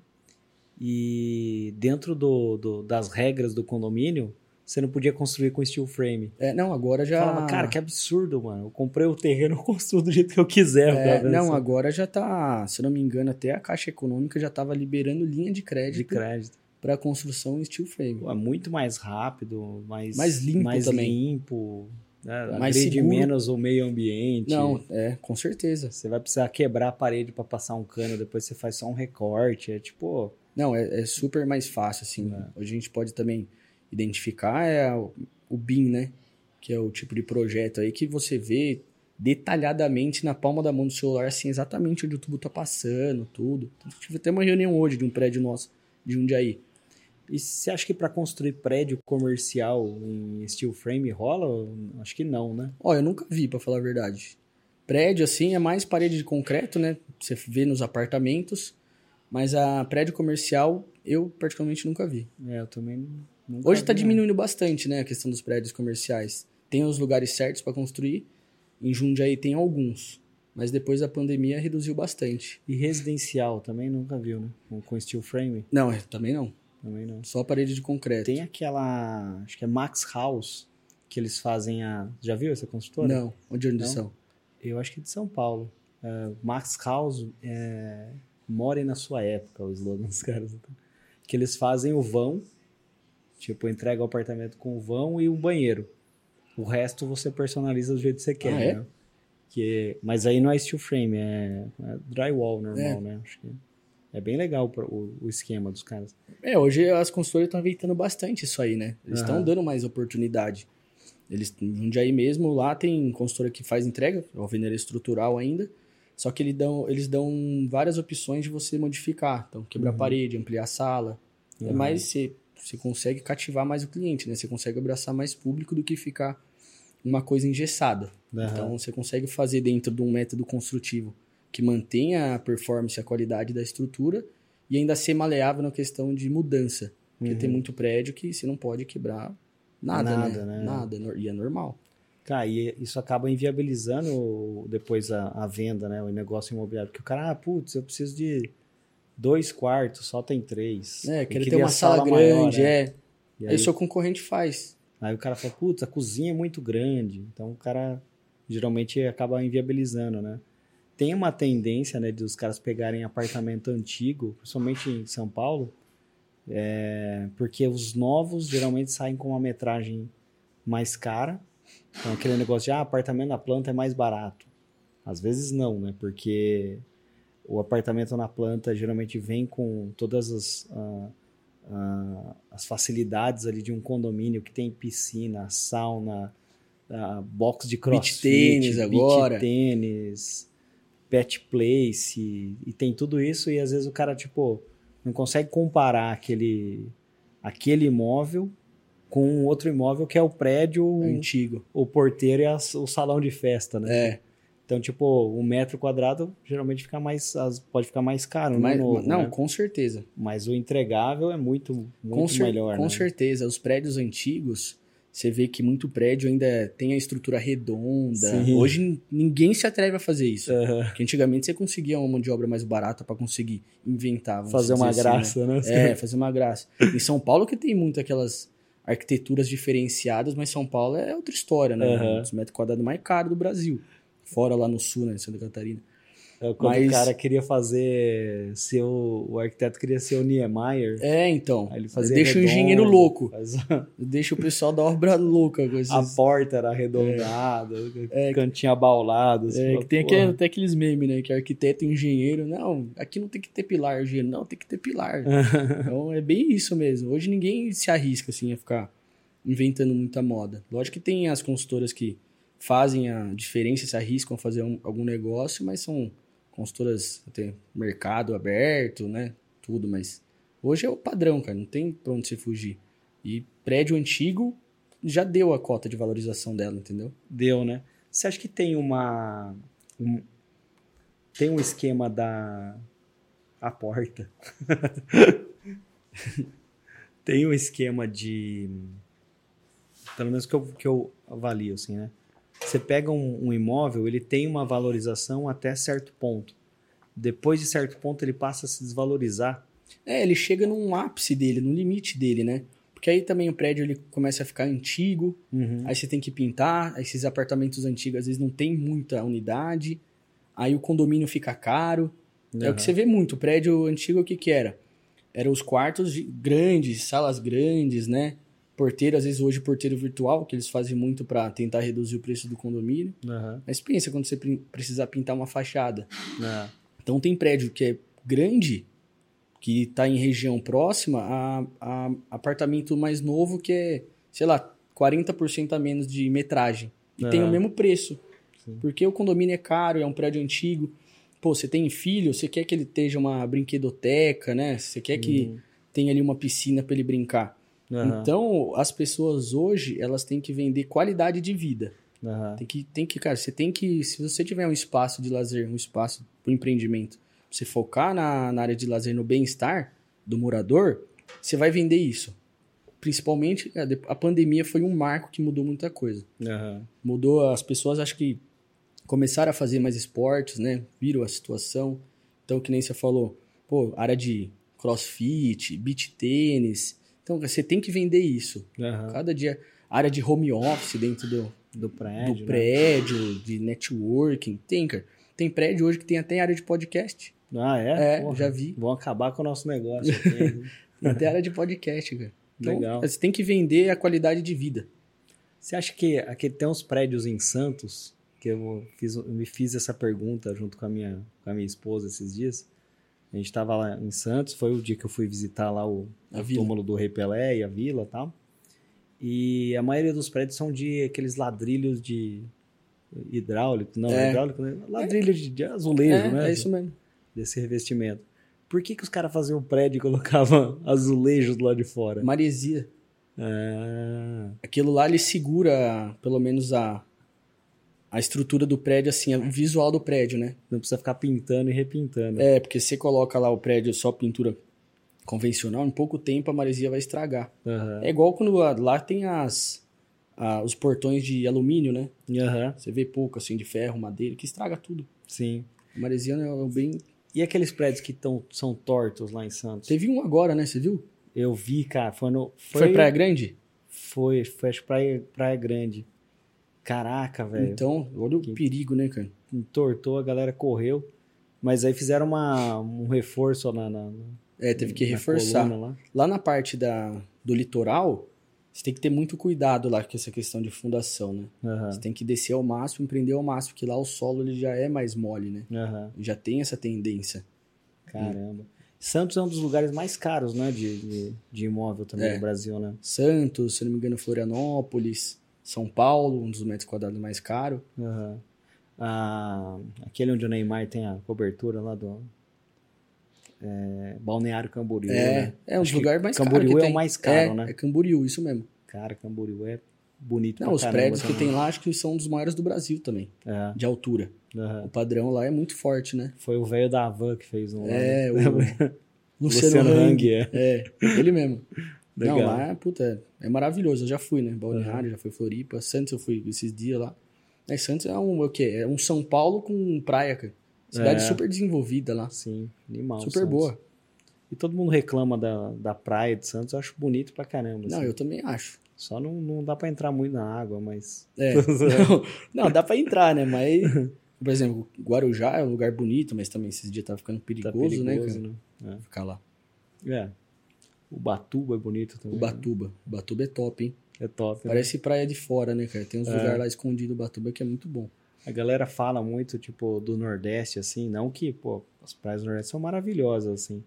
E dentro do, do, das regras do condomínio, você não podia construir com steel frame. É, não, agora já... Eu falava, cara, que absurdo, mano. Eu comprei o terreno, eu construo do jeito que eu quiser. É, não, agora já tá, se não me engano, até a Caixa Econômica já estava liberando linha de crédito. De crédito. Para construção em steel frame. É muito mais rápido, mais, mais limpo mais também. limpo, né? Mais agride seguro. menos o meio ambiente. Não, é, com certeza. Você vai precisar quebrar a parede para passar um cano, depois você faz só um recorte, é tipo... Não, é, é super mais fácil, assim. É. Hoje a gente pode também identificar é, o, o B I M, né? Que é o tipo de projeto aí que você vê detalhadamente na palma da mão do celular, assim, exatamente onde o tubo tá passando, tudo. Tive até uma reunião hoje de um prédio nosso, de Jundiaí. E você acha que para construir prédio comercial em steel frame rola? Acho que não, né? Ó, eu nunca vi, para falar a verdade. Prédio, assim, é mais parede de concreto, né? Você vê nos apartamentos. Mas a prédio comercial, eu particularmente nunca vi. É, eu também nunca Hoje está diminuindo bastante, né? A questão dos prédios comerciais. Tem os lugares certos para construir. Em Jundiaí tem alguns. Mas depois da pandemia reduziu bastante. E residencial também nunca viu, né? Com, com steel frame? Não, também não. Também não. Só parede de concreto. Tem aquela, acho que é Max House, que eles fazem a... Já viu essa construtora? Não. Onde eles são? Eu acho que é de São Paulo. Uh, Max House, é... more na sua época, o slogan dos caras. Que eles fazem o vão, tipo, entrega o apartamento com o vão e um banheiro. O resto você personaliza do jeito que você quer, ah, é? Né? Que, mas aí não é steel frame, é, é drywall normal, é. Né? Acho que é bem legal o, o esquema dos caras. É, hoje as consultoras estão inventando bastante isso aí, né? Eles estão uhum. dando mais oportunidade. Eles, um dia aí mesmo, lá tem consultora que faz entrega, alvenaria estrutural ainda, só que eles dão, eles dão várias opções de você modificar. Então, quebrar uhum. a parede, ampliar a sala. Uhum. É mais, você, você consegue cativar mais o cliente, né? Você consegue abraçar mais público do que ficar uma coisa engessada. Uhum. Então, você consegue fazer dentro de um método construtivo que mantenha a performance e a qualidade da estrutura e ainda ser maleável na questão de mudança. Porque uhum. tem muito prédio que você não pode quebrar nada, nada né? né? Nada, e é normal. Cara, e isso acaba inviabilizando depois a, a venda, né? O negócio imobiliário. Porque o cara, ah, putz, eu preciso de dois quartos, só tem três. É, queria ter uma sala, sala grande, maior, é. Né? E aí o seu concorrente faz. Aí o cara fala, putz, a cozinha é muito grande. Então o cara geralmente acaba inviabilizando, né? Tem uma tendência, né, de os caras pegarem apartamento antigo, principalmente em São Paulo, É, porque os novos geralmente saem com uma metragem mais cara. Então, aquele negócio de ah, apartamento na planta é mais barato. Às vezes não, né? Porque o apartamento na planta geralmente vem com todas as, uh, uh, as facilidades ali de um condomínio que tem piscina, sauna, uh, box de crossfit, beach tênis agora, beach tênis, pet place, e, e tem tudo isso, e às vezes o cara, tipo, não consegue comparar aquele, aquele imóvel com outro imóvel que é o prédio antigo, o porteiro e a, o salão de festa, né? É. Então, tipo, um metro quadrado geralmente fica mais, pode ficar mais caro, Mas, no novo, não, né? com certeza. Mas o entregável é muito, muito com cer- melhor, Com né? certeza. Os prédios antigos, você vê que muito prédio ainda tem a estrutura redonda. Sim. Hoje ninguém se atreve a fazer isso. Uhum. Porque antigamente você conseguia uma mão de obra mais barata para conseguir inventar. vamos Fazer dizer uma assim, graça, né? né? É, fazer uma graça. Em São Paulo que tem muito aquelas arquiteturas diferenciadas, mas São Paulo é outra história, né? Uhum. Um dos metros quadrados mais caros do Brasil. Fora lá no sul, né? Santa Catarina. É quando Mas- o cara queria fazer ser o, o arquiteto queria ser o Niemeyer. É, então. Aí ele fazia Deixa o redondo, engenheiro louco. faz- Deixa o pessoal da obra louca com esses... A porta era arredondada, cantinho abaulado. assim, É, fala, que tem porra. aquele, até aqueles memes, né? Que arquiteto e engenheiro, não, aqui não tem que ter pilar, engenheiro, não, tem que ter pilar. Então é bem isso mesmo. Hoje ninguém se arrisca assim a ficar inventando muita moda. Lógico que tem as consultoras que fazem a diferença, se arriscam a fazer um- algum negócio, mas são consultoras que têm mercado aberto, né? Tudo, mas hoje é o padrão, cara, não tem pra onde você fugir. E prédio antigo já deu a cota de valorização dela, entendeu? Deu, né? Você acha que tem uma... um- tem um esquema da... A porta. Tem um esquema de... Pelo menos que eu, que eu avalio, assim, né? Você pega um, um imóvel, ele tem uma valorização até certo ponto. Depois de certo ponto, ele passa a se desvalorizar. É, ele chega num ápice dele, no limite dele, né? Porque aí também o prédio ele começa a ficar antigo, Uhum. aí você tem que pintar, aí esses apartamentos antigos às vezes não tem muita unidade, aí o condomínio fica caro. É o que você vê muito, o prédio antigo o que que era? Eram os quartos de- grandes, salas grandes, né? Porteiro, às vezes hoje porteiro virtual, que eles fazem muito para tentar reduzir o preço do condomínio. Uhum. Mas pensa quando você pre- precisar pintar uma fachada. Uhum. Então tem prédio que é grande, que está em região próxima, a, a apartamento mais novo que é, sei lá, quarenta por cento a menos de metragem. E tem Ah. o mesmo preço. Sim. Porque o condomínio é caro, é um prédio antigo. Pô, você tem filho, você quer que ele esteja uma brinquedoteca, né? Você quer que Uhum. tenha ali uma piscina para ele brincar. Uhum. Então, as pessoas hoje, elas têm que vender qualidade de vida. Uhum. Tem que, tem que, cara, você tem que, se você tiver um espaço de lazer, um espaço para empreendimento, você focar na, na área de lazer, no bem-estar do morador, você vai vender isso. Principalmente, a, de- a pandemia foi um marco que mudou muita coisa. Uhum. Mudou, as pessoas acho que começaram a fazer mais esportes, né? Viram a situação. Então, que nem você falou, pô, área de crossfit, beach tênis. Então, você tem que vender isso. Uhum. Cada dia, área de home office dentro do, Do prédio, do né? prédio, de networking. Tem, cara. Tem prédio hoje que tem até área de podcast. Ah, é? É, Porra, já vi. Vão acabar com o nosso negócio aqui. hein? Tem até área de podcast, cara. Então, Legal. você tem que vender a qualidade de vida. Você acha que aqui tem uns prédios em Santos, que eu, fiz, eu me fiz essa pergunta junto com a minha, com a minha esposa esses dias. A gente estava lá em Santos, foi o dia que eu fui visitar lá o, A o vila. túmulo do Rei Pelé e a vila e tal. E a maioria dos prédios são de aqueles ladrilhos de hidráulico, não, É. hidráulico, né? Ladrilho de, de azulejo, é, né? é isso mesmo. Desse revestimento. Por que, que os caras faziam um prédio e colocavam azulejos lá de fora? Maresia. Ah, Aquilo lá, ele segura, pelo menos, a, a estrutura do prédio, assim, o visual do prédio, né? não precisa ficar pintando e repintando. É, porque se você coloca lá o prédio só pintura convencional, em pouco tempo a maresia vai estragar. Aham. É igual quando lá, lá tem as, a- os portões de alumínio, né? Aham, Você vê pouco, assim, de ferro, madeira, que estraga tudo. sim. A maresia é o bem... E aqueles prédios que tão, são tortos lá em Santos? Teve um agora, né? Você viu? Eu vi, cara, foi no... Foi, Praia Grande? Foi, foi acho que Praia, Praia Grande. Caraca, velho. Então, olha o Que- perigo, né, cara? Entortou, a galera correu. Mas aí fizeram uma, um reforço na, na- É, teve que na reforçar. coluna lá. Lá na parte da, do litoral, você tem que ter muito cuidado lá com essa questão de fundação, né? Aham, Você tem que descer ao máximo, empreender ao máximo, porque lá o solo ele já é mais mole, né? aham. Já tem essa tendência. Caramba. Santos é um dos lugares mais caros, né, de, de, de imóvel também É. no Brasil, né? Santos, se não me engano, Florianópolis, São Paulo, um dos metros quadrados mais caros. Aham. Ah, aquele onde o Neymar tem a cobertura lá do é, Balneário Camboriú, É, né? é um dos Acho que lugares mais caros Camboriú que é tem. o mais caro, é, né? É Camboriú, isso mesmo. Cara, Camboriú é bonito Não, pra os caramba prédios que também. tem lá, acho que são um dos maiores do Brasil também, É, de altura. aham. O padrão lá é muito forte, né? Foi o velho da Havan que fez um lá, É, né? o Lembra? Luciano, Luciano Hang. Hang, é. É, ele mesmo. Legal. Não, lá, puta, é maravilhoso. Eu já fui, né? Balneário, já fui Floripa. Santos eu fui esses dias lá. É, Santos é um, o quê? É um São Paulo com praia, cara. Cidade É. super desenvolvida lá. Sim, animal. Super Santos. boa. E todo mundo reclama da, da praia de Santos, eu acho bonito pra caramba. Não, assim. eu também acho. Só não, não dá pra entrar muito na água, mas... É. não, não, dá pra entrar, né? Mas, por exemplo, Guarujá é um lugar bonito, mas também esses dias tá ficando Tá perigoso, né, perigoso, cara? né? Ficar lá. É. É. Ubatuba é bonito também. Ubatuba. Ubatuba é top, hein? Né? É top. Né? Parece praia de fora, né, cara? Tem uns É. lugares lá escondidos do Ubatuba que é muito bom. A galera fala muito, tipo, do Nordeste, assim, não que, pô, as praias do Nordeste são maravilhosas, assim.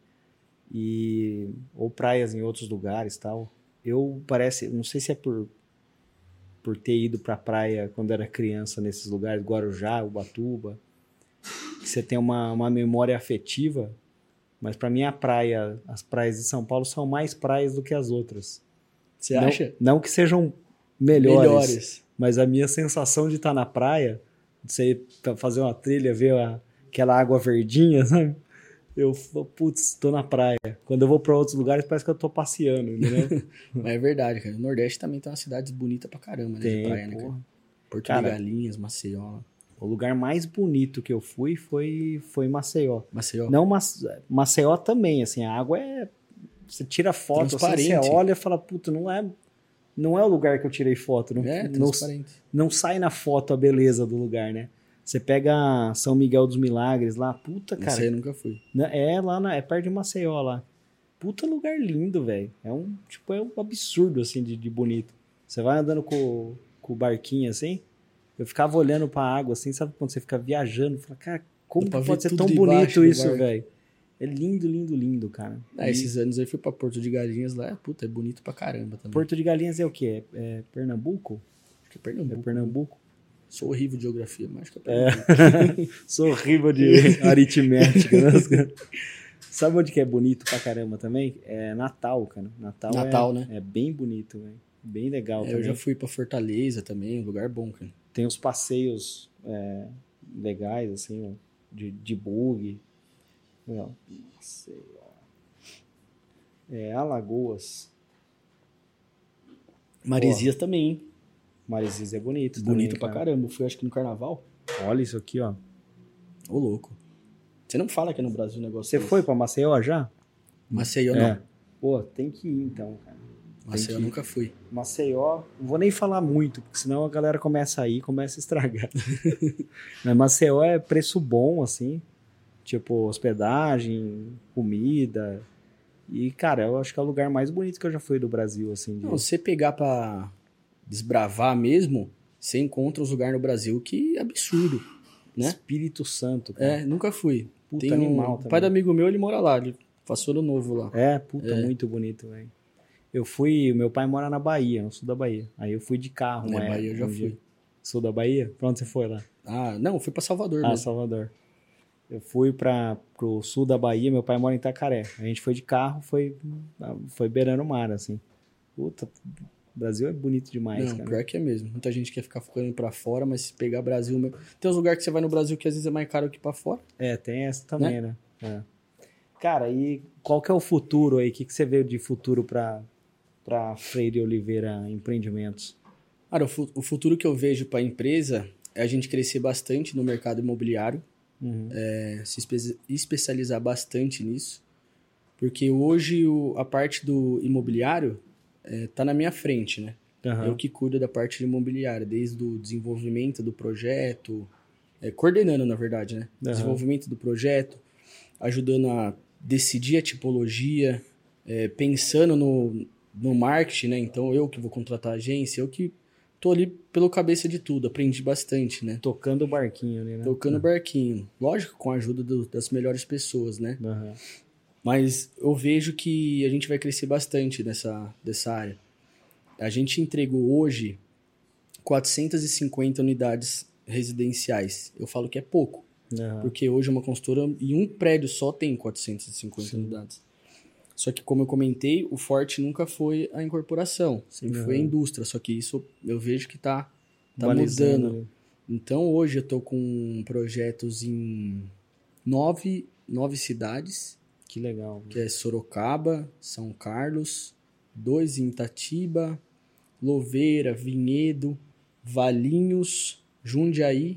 E... Ou praias em outros lugares, tal. Eu parece... Não sei se é por... Por ter ido pra praia quando era criança nesses lugares, Guarujá, Ubatuba, que você tem uma, uma memória afetiva, mas pra mim a praia, as praias de São Paulo são mais praias do que as outras. Você Não- acha? Não que sejam melhores, Melhores. mas a minha sensação de estar na praia, de você fazer uma trilha, ver a- aquela água verdinha, sabe? Eu, falo, putz, tô na praia. Quando eu vou pra outros lugares, parece que eu tô passeando, entendeu? Mas é verdade, cara. O Nordeste também tem uma cidade bonita pra caramba, né? de Tem, praia, né, porra. cara? Porto Cara, de Galinhas, Maceió. O lugar mais bonito que eu fui foi, foi Maceió. Maceió. Não, mas Maceió também, assim, a água é... Você tira foto, assim, você Transparente. olha e fala, puta, não é, não é o lugar que eu tirei foto. Não, É, não, transparente. não sai na foto a beleza do lugar, né? Você pega São Miguel dos Milagres lá, puta, cara. Essa aí eu nunca fui. né, É lá, na, é perto de Maceió lá. Puta lugar lindo, velho. É um, tipo, é um absurdo, assim, de, de bonito. Você vai andando com, com o barquinho, assim, eu ficava olhando pra água, assim, sabe quando você fica viajando? Fala, cara, como Dá pra que ver pode ser tudo tão debaixo bonito do isso, barco. velho? É lindo, lindo, lindo, cara. Ah, E esses anos aí fui pra Porto de Galinhas lá. Puta, é bonito pra caramba também. Porto de Galinhas é o quê? É, é Pernambuco? Acho que é Pernambuco. É Pernambuco? Sou horrível de geografia, mas acho que é É. Pernambuco. Sou horrível de aritmética. Né? Sabe onde que é bonito pra caramba também? É Natal, cara. Natal, Natal, é, né? É bem bonito, velho. Bem legal É, também. eu já fui pra Fortaleza também, um lugar bom, cara. Tem uns passeios é, legais, assim, ó, de, de bug. Ó, Maceió. É, Alagoas. Maresias também, hein? Maresias é bonito Bonito também, pra cara. caramba. Eu fui acho que no carnaval. Olha isso aqui, ó. Ô, louco. Você não fala que é no Brasil o negócio Você desse. foi pra Maceió já? Maceió, não. É. Pô, tem que ir então, cara. Maceió eu que ir. nunca fui. Maceió, não vou nem falar muito, porque senão a galera começa a ir e começa a estragar. Mas Maceió é preço bom, assim. Tipo, hospedagem, comida. E, cara, eu acho que é o lugar mais bonito que eu já fui do Brasil, assim. de- Não, se você pegar pra desbravar mesmo, você encontra uns lugares no Brasil que é absurdo, né? Espírito Santo, cara. É, nunca fui. Puta Tem um, animal o pai também. do amigo meu, ele mora lá, ele passou ano novo lá. É, puta, É. muito bonito, velho. Eu fui, meu pai mora na Bahia, no sul da Bahia. Aí eu fui de carro, É, uma Bahia eu época, já um fui. dia. Sul da Bahia? Pra onde você foi lá? Ah, não, fui pra Salvador Ah, mesmo. Salvador. Eu fui para pro sul da Bahia, meu pai mora em Itacaré. A gente foi de carro, foi, foi beirando o mar, assim. Puta, o Brasil é bonito demais, Não, cara. pior que é mesmo. Muita gente quer ficar ficando pra fora, mas se pegar Brasil mesmo. Tem uns lugares que você vai no Brasil que às vezes é mais caro que pra fora. É, tem essa também, né? É. Cara, e qual que é o futuro aí? O que, que você vê de futuro para para Freire Oliveira Empreendimentos? Cara, o, fu- o futuro que eu vejo pra empresa é a gente crescer bastante no mercado imobiliário, Uhum. é, se espe- especializar bastante nisso, porque hoje o- a parte do imobiliário é, tá na minha frente, né? Aham. Eu que cuido da parte de imobiliária, desde o desenvolvimento do projeto, é, coordenando, na verdade, né? Aham. Desenvolvimento do projeto, ajudando a decidir a tipologia, é, pensando no, no marketing, né? Então, eu que vou contratar a agência, eu que tô ali pelo cabeça de tudo, aprendi bastante, né? Tocando o barquinho ali, né? Tocando o barquinho. Lógico, com a ajuda do, das melhores pessoas, né? Uhum. Mas eu vejo que a gente vai crescer bastante nessa, dessa área. A gente entregou hoje quatrocentas e cinquenta unidades residenciais. Eu falo que é pouco, Uhum. porque hoje uma consultora e um prédio só tem quatrocentas e cinquenta Sim. unidades. Só que, como eu comentei, o forte nunca foi a incorporação, sempre uhum. foi a indústria. Só que isso eu vejo que está tá mudando. Então, hoje eu estou com projetos em nove, nove cidades. Que legal. Que é Sorocaba, São Carlos, dois em Itatiba, Louveira, Vinhedo, Valinhos, Jundiaí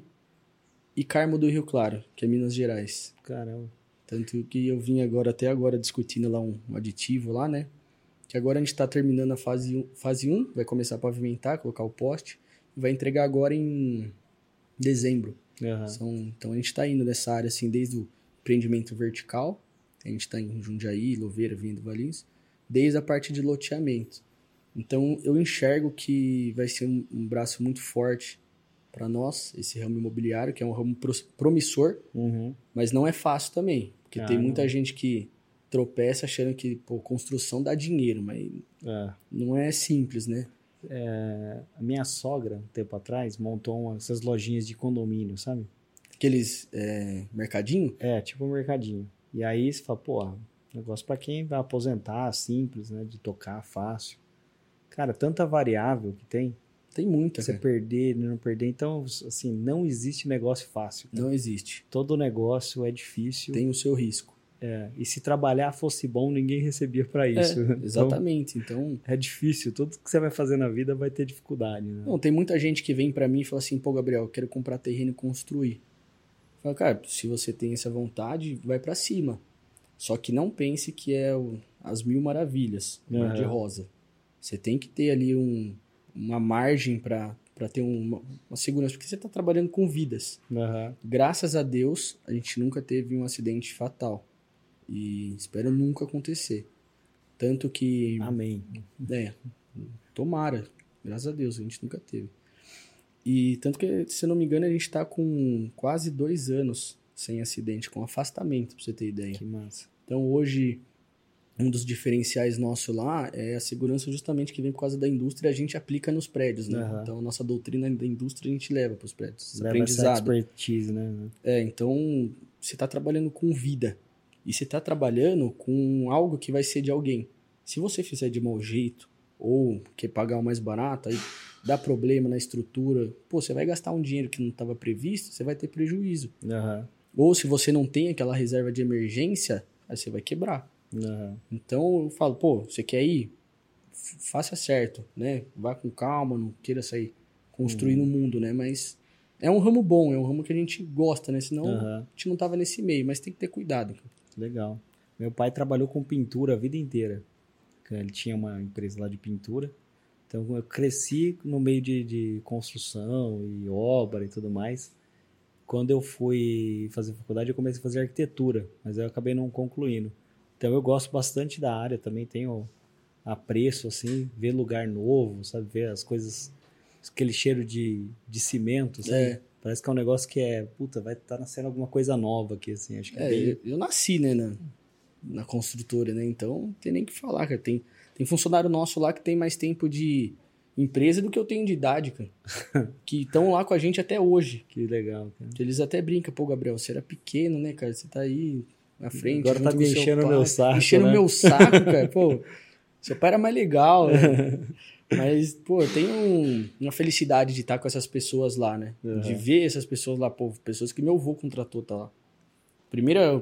e Carmo do Rio Claro, que é Minas Gerais. Caramba. Tanto que eu vim agora, até agora, discutindo lá um, um aditivo lá, né? Que agora a gente está terminando a fase um, fase um, vai começar a pavimentar, colocar o poste, e vai entregar agora em dezembro. Uhum. São, então a gente está indo nessa área, assim, desde o empreendimento vertical, a gente está em Jundiaí, Louveira, Vinhedo, Valinhos, desde a parte de loteamento. Então, eu enxergo que vai ser um, um braço muito forte para nós, esse ramo imobiliário, que é um ramo promissor, uhum. mas não é fácil também, porque ah, tem muita não. gente que tropeça achando que pô, construção dá dinheiro, mas é. não é simples, né? É, a minha sogra, um tempo atrás, montou uma, essas lojinhas de condomínio, sabe? Aqueles é, mercadinho? É, tipo um mercadinho. E aí você fala, pô, negócio para quem vai aposentar, simples, né? De tocar, fácil. Cara, tanta variável que tem. Tem muita, Você cara. perder, não perder. Então, assim, não existe negócio fácil. Cara. Não existe. Todo negócio é difícil. Tem o seu risco. É, e se trabalhar fosse bom, ninguém recebia para isso. É, exatamente. Então, então, é difícil. Tudo que você vai fazer na vida vai ter dificuldade. Né? Não, tem muita gente que vem para mim e fala assim, pô, Gabriel, eu quero comprar terreno e construir. Fala, cara, se você tem essa vontade, vai para cima. Só que não pense que é o, as mil maravilhas, uhum. de rosa. Você tem que ter ali um, uma margem para ter uma, uma segurança, porque você está trabalhando com vidas. Uhum. Graças a Deus, a gente nunca teve um acidente fatal. E espero nunca acontecer. Tanto que... Amém. É, tomara. Graças a Deus, a gente nunca teve. E tanto que, se eu não me engano, a gente está com quase dois anos sem acidente, com afastamento, para você ter ideia. Que massa. Então, hoje, um dos diferenciais nosso lá é a segurança justamente que vem por causa da indústria e a gente aplica nos prédios, né? Uhum. Então, a nossa doutrina da indústria a gente leva para os prédios. Leva aprendizado. Essa expertise, né? É, então, você está trabalhando com vida. E você está trabalhando com algo que vai ser de alguém. Se você fizer de mau jeito, ou quer pagar o mais barato, aí dá problema na estrutura, pô, você vai gastar um dinheiro que não estava previsto, você vai ter prejuízo. Uhum. Ou se você não tem aquela reserva de emergência, aí você vai quebrar. Uhum. Então eu falo, pô, você quer ir? Faça certo, né? Vá com calma, não queira sair construindo o uhum. mundo, né? Mas é um ramo bom, é um ramo que a gente gosta, né? Senão uhum. a gente não tava nesse meio, mas tem que ter cuidado. Legal. Meu pai trabalhou com pintura a vida inteira. Ele tinha uma empresa lá de pintura. Então eu cresci no meio de, de construção e obra e tudo mais. Quando eu fui fazer faculdade, eu comecei a fazer arquitetura, mas eu acabei não concluindo. Então eu gosto bastante da área, também tenho apreço, assim, ver lugar novo, sabe? Ver as coisas, aquele cheiro de, de cimento, sabe? É. Parece que é um negócio que é, puta, vai estar tá nascendo alguma coisa nova aqui, assim. Acho que é, bem... eu, eu nasci, né, na, na construtora, né? Então não tem nem o que falar, cara. Tem, tem funcionário nosso lá que tem mais tempo de empresa do que eu tenho de idade, cara. Que estão lá com a gente até hoje. Que legal, cara. Eles até brincam, pô, Gabriel, você era pequeno, né, cara? Você tá aí na frente. Agora tá me enchendo o meu saco. Enchendo o né? meu saco, cara. Pô, seu pai era mais legal, né? Mas, pô, eu tenho um, uma felicidade de estar com essas pessoas lá, né? Uhum. De ver essas pessoas lá, pô, pessoas que meu avô contratou, tá lá. Primeira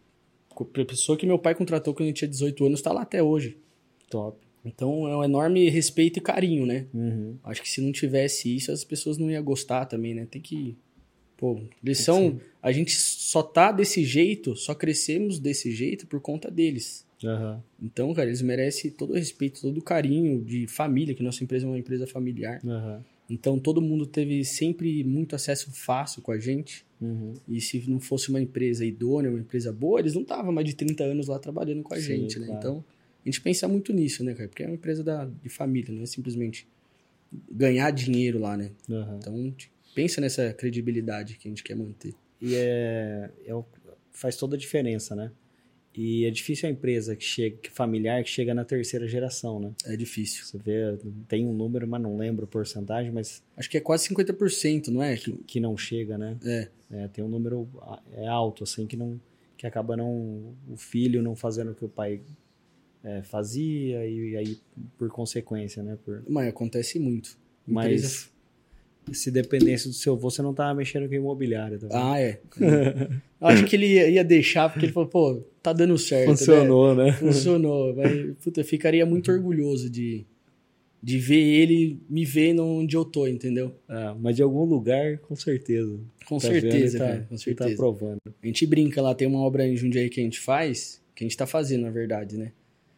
pessoa que meu pai contratou quando eu tinha dezoito anos tá lá até hoje. Top. Então, é um enorme respeito e carinho, né? Uhum. Acho que se não tivesse isso, as pessoas não iam gostar também, né? Tem que... Pô, eles são... A gente só tá desse jeito, só crescemos desse jeito por conta deles. Uhum. Então, cara, eles merecem todo o respeito, todo o carinho de família, que nossa empresa é uma empresa familiar. Uhum. Então, todo mundo teve sempre muito acesso fácil com a gente. Uhum. E se não fosse uma empresa idônea, uma empresa boa, eles não estavam mais de trinta anos lá trabalhando com a Sim, gente, né? claro. Então, a gente pensa muito nisso, né, cara? Porque é uma empresa da, de família, não é simplesmente ganhar dinheiro lá, né? Uhum. Então, a gente pensa nessa credibilidade que a gente quer manter. E é, é o- faz toda a diferença, né? E é difícil a empresa que chega, que familiar, que chega na terceira geração, né? É difícil. Você vê, tem um número, mas não lembro a porcentagem, mas Acho que é quase cinquenta por cento, não é? que, que não chega, né? É. É, tem um número a- é alto, assim, que não que acaba não o filho não fazendo o que o pai é, fazia e, aí por consequência, né? Por, Mas acontece muito. mas Empresa- se dependesse do seu avô, você não tava mexendo com imobiliária, tá vendo? Ah, é. Eu acho que ele ia, ia deixar, porque ele falou, pô, tá dando certo. Funcionou, né? Né? Funcionou. Mas, puta, eu ficaria muito orgulhoso de, de ver ele me vendo onde eu tô, entendeu? Ah, mas de algum lugar, com certeza. Com Tá vendo? certeza, Ele tá, cara. Com ele certeza. tá aprovando. A gente brinca lá, tem uma obra em Jundiaí que a gente faz, que a gente tá fazendo, na verdade, né?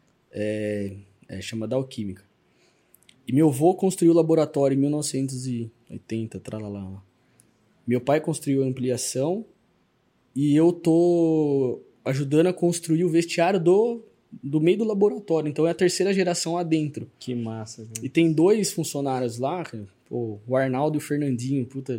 É, é chama da Alquímica. E meu avô construiu o laboratório em mil novecentos e oitenta, tralalá. lá. Meu pai construiu a ampliação e eu tô ajudando a construir o vestiário do, do meio do laboratório. Então é a terceira geração lá dentro. Que massa, cara. E tem dois funcionários lá, cara, pô, o Arnaldo e o Fernandinho, puta,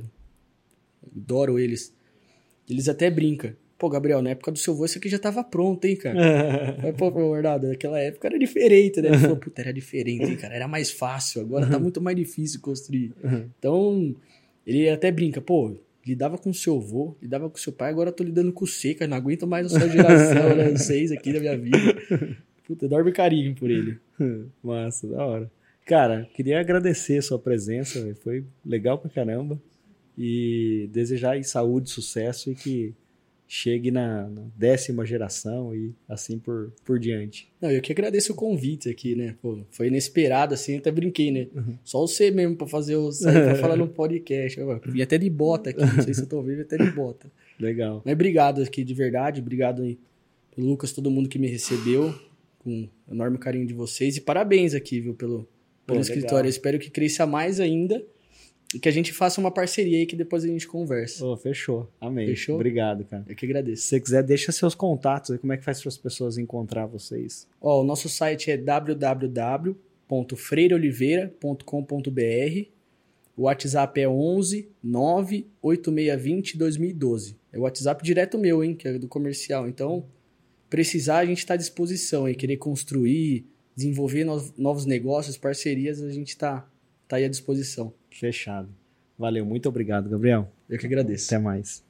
adoro eles. Eles até brincam. Pô, Gabriel, na época do seu avô isso aqui já tava pronto, hein, cara? Mas, pô, pô, Arnaldo, naquela época era diferente, né? Ele falou, puta, era diferente, hein, cara? Era mais fácil, agora tá muito mais difícil construir. Então, ele até brinca, pô, lidava com o seu avô, lidava com o seu pai, agora eu tô lidando com você, cara, não aguento mais a sua geração, né? Vocês aqui da minha vida. Puta, dorme carinho por ele. Massa, da hora. Cara, queria agradecer a sua presença, véio. Foi legal pra caramba. E desejar aí saúde, sucesso e que chegue na, na décima geração e assim por, por diante. Não, eu que agradeço o convite aqui, né? Pô, foi inesperado, assim, até brinquei, né? Uhum. Só você mesmo pra fazer o sair pra falar no podcast. Eu vim até de bota aqui, não sei se eu tô ouvindo, até de bota. Legal. Mas obrigado aqui, de verdade. Obrigado aí, pelo Lucas, todo mundo que me recebeu. Com enorme carinho de vocês. E parabéns aqui, viu, pelo, pelo Pô, escritório. legal. Eu espero que cresça mais ainda e que a gente faça uma parceria aí que depois a gente conversa. Oh, fechou. Amém. Fechou? Obrigado, cara. Eu que agradeço. Se você quiser, deixa seus contatos aí. Como é que faz para as pessoas encontrar vocês? Ó, o nosso site é w w w ponto freire oliveira ponto com ponto b r. O WhatsApp é onze nove oito seis dois zero dois mil e doze. É o WhatsApp direto meu, hein, que é do comercial. Então, precisar, a gente está à disposição aí. Querer construir, desenvolver no- novos negócios, parcerias, a gente está tá aí à disposição. Fechado. Valeu, muito obrigado, Gabriel. Eu que agradeço. Até mais.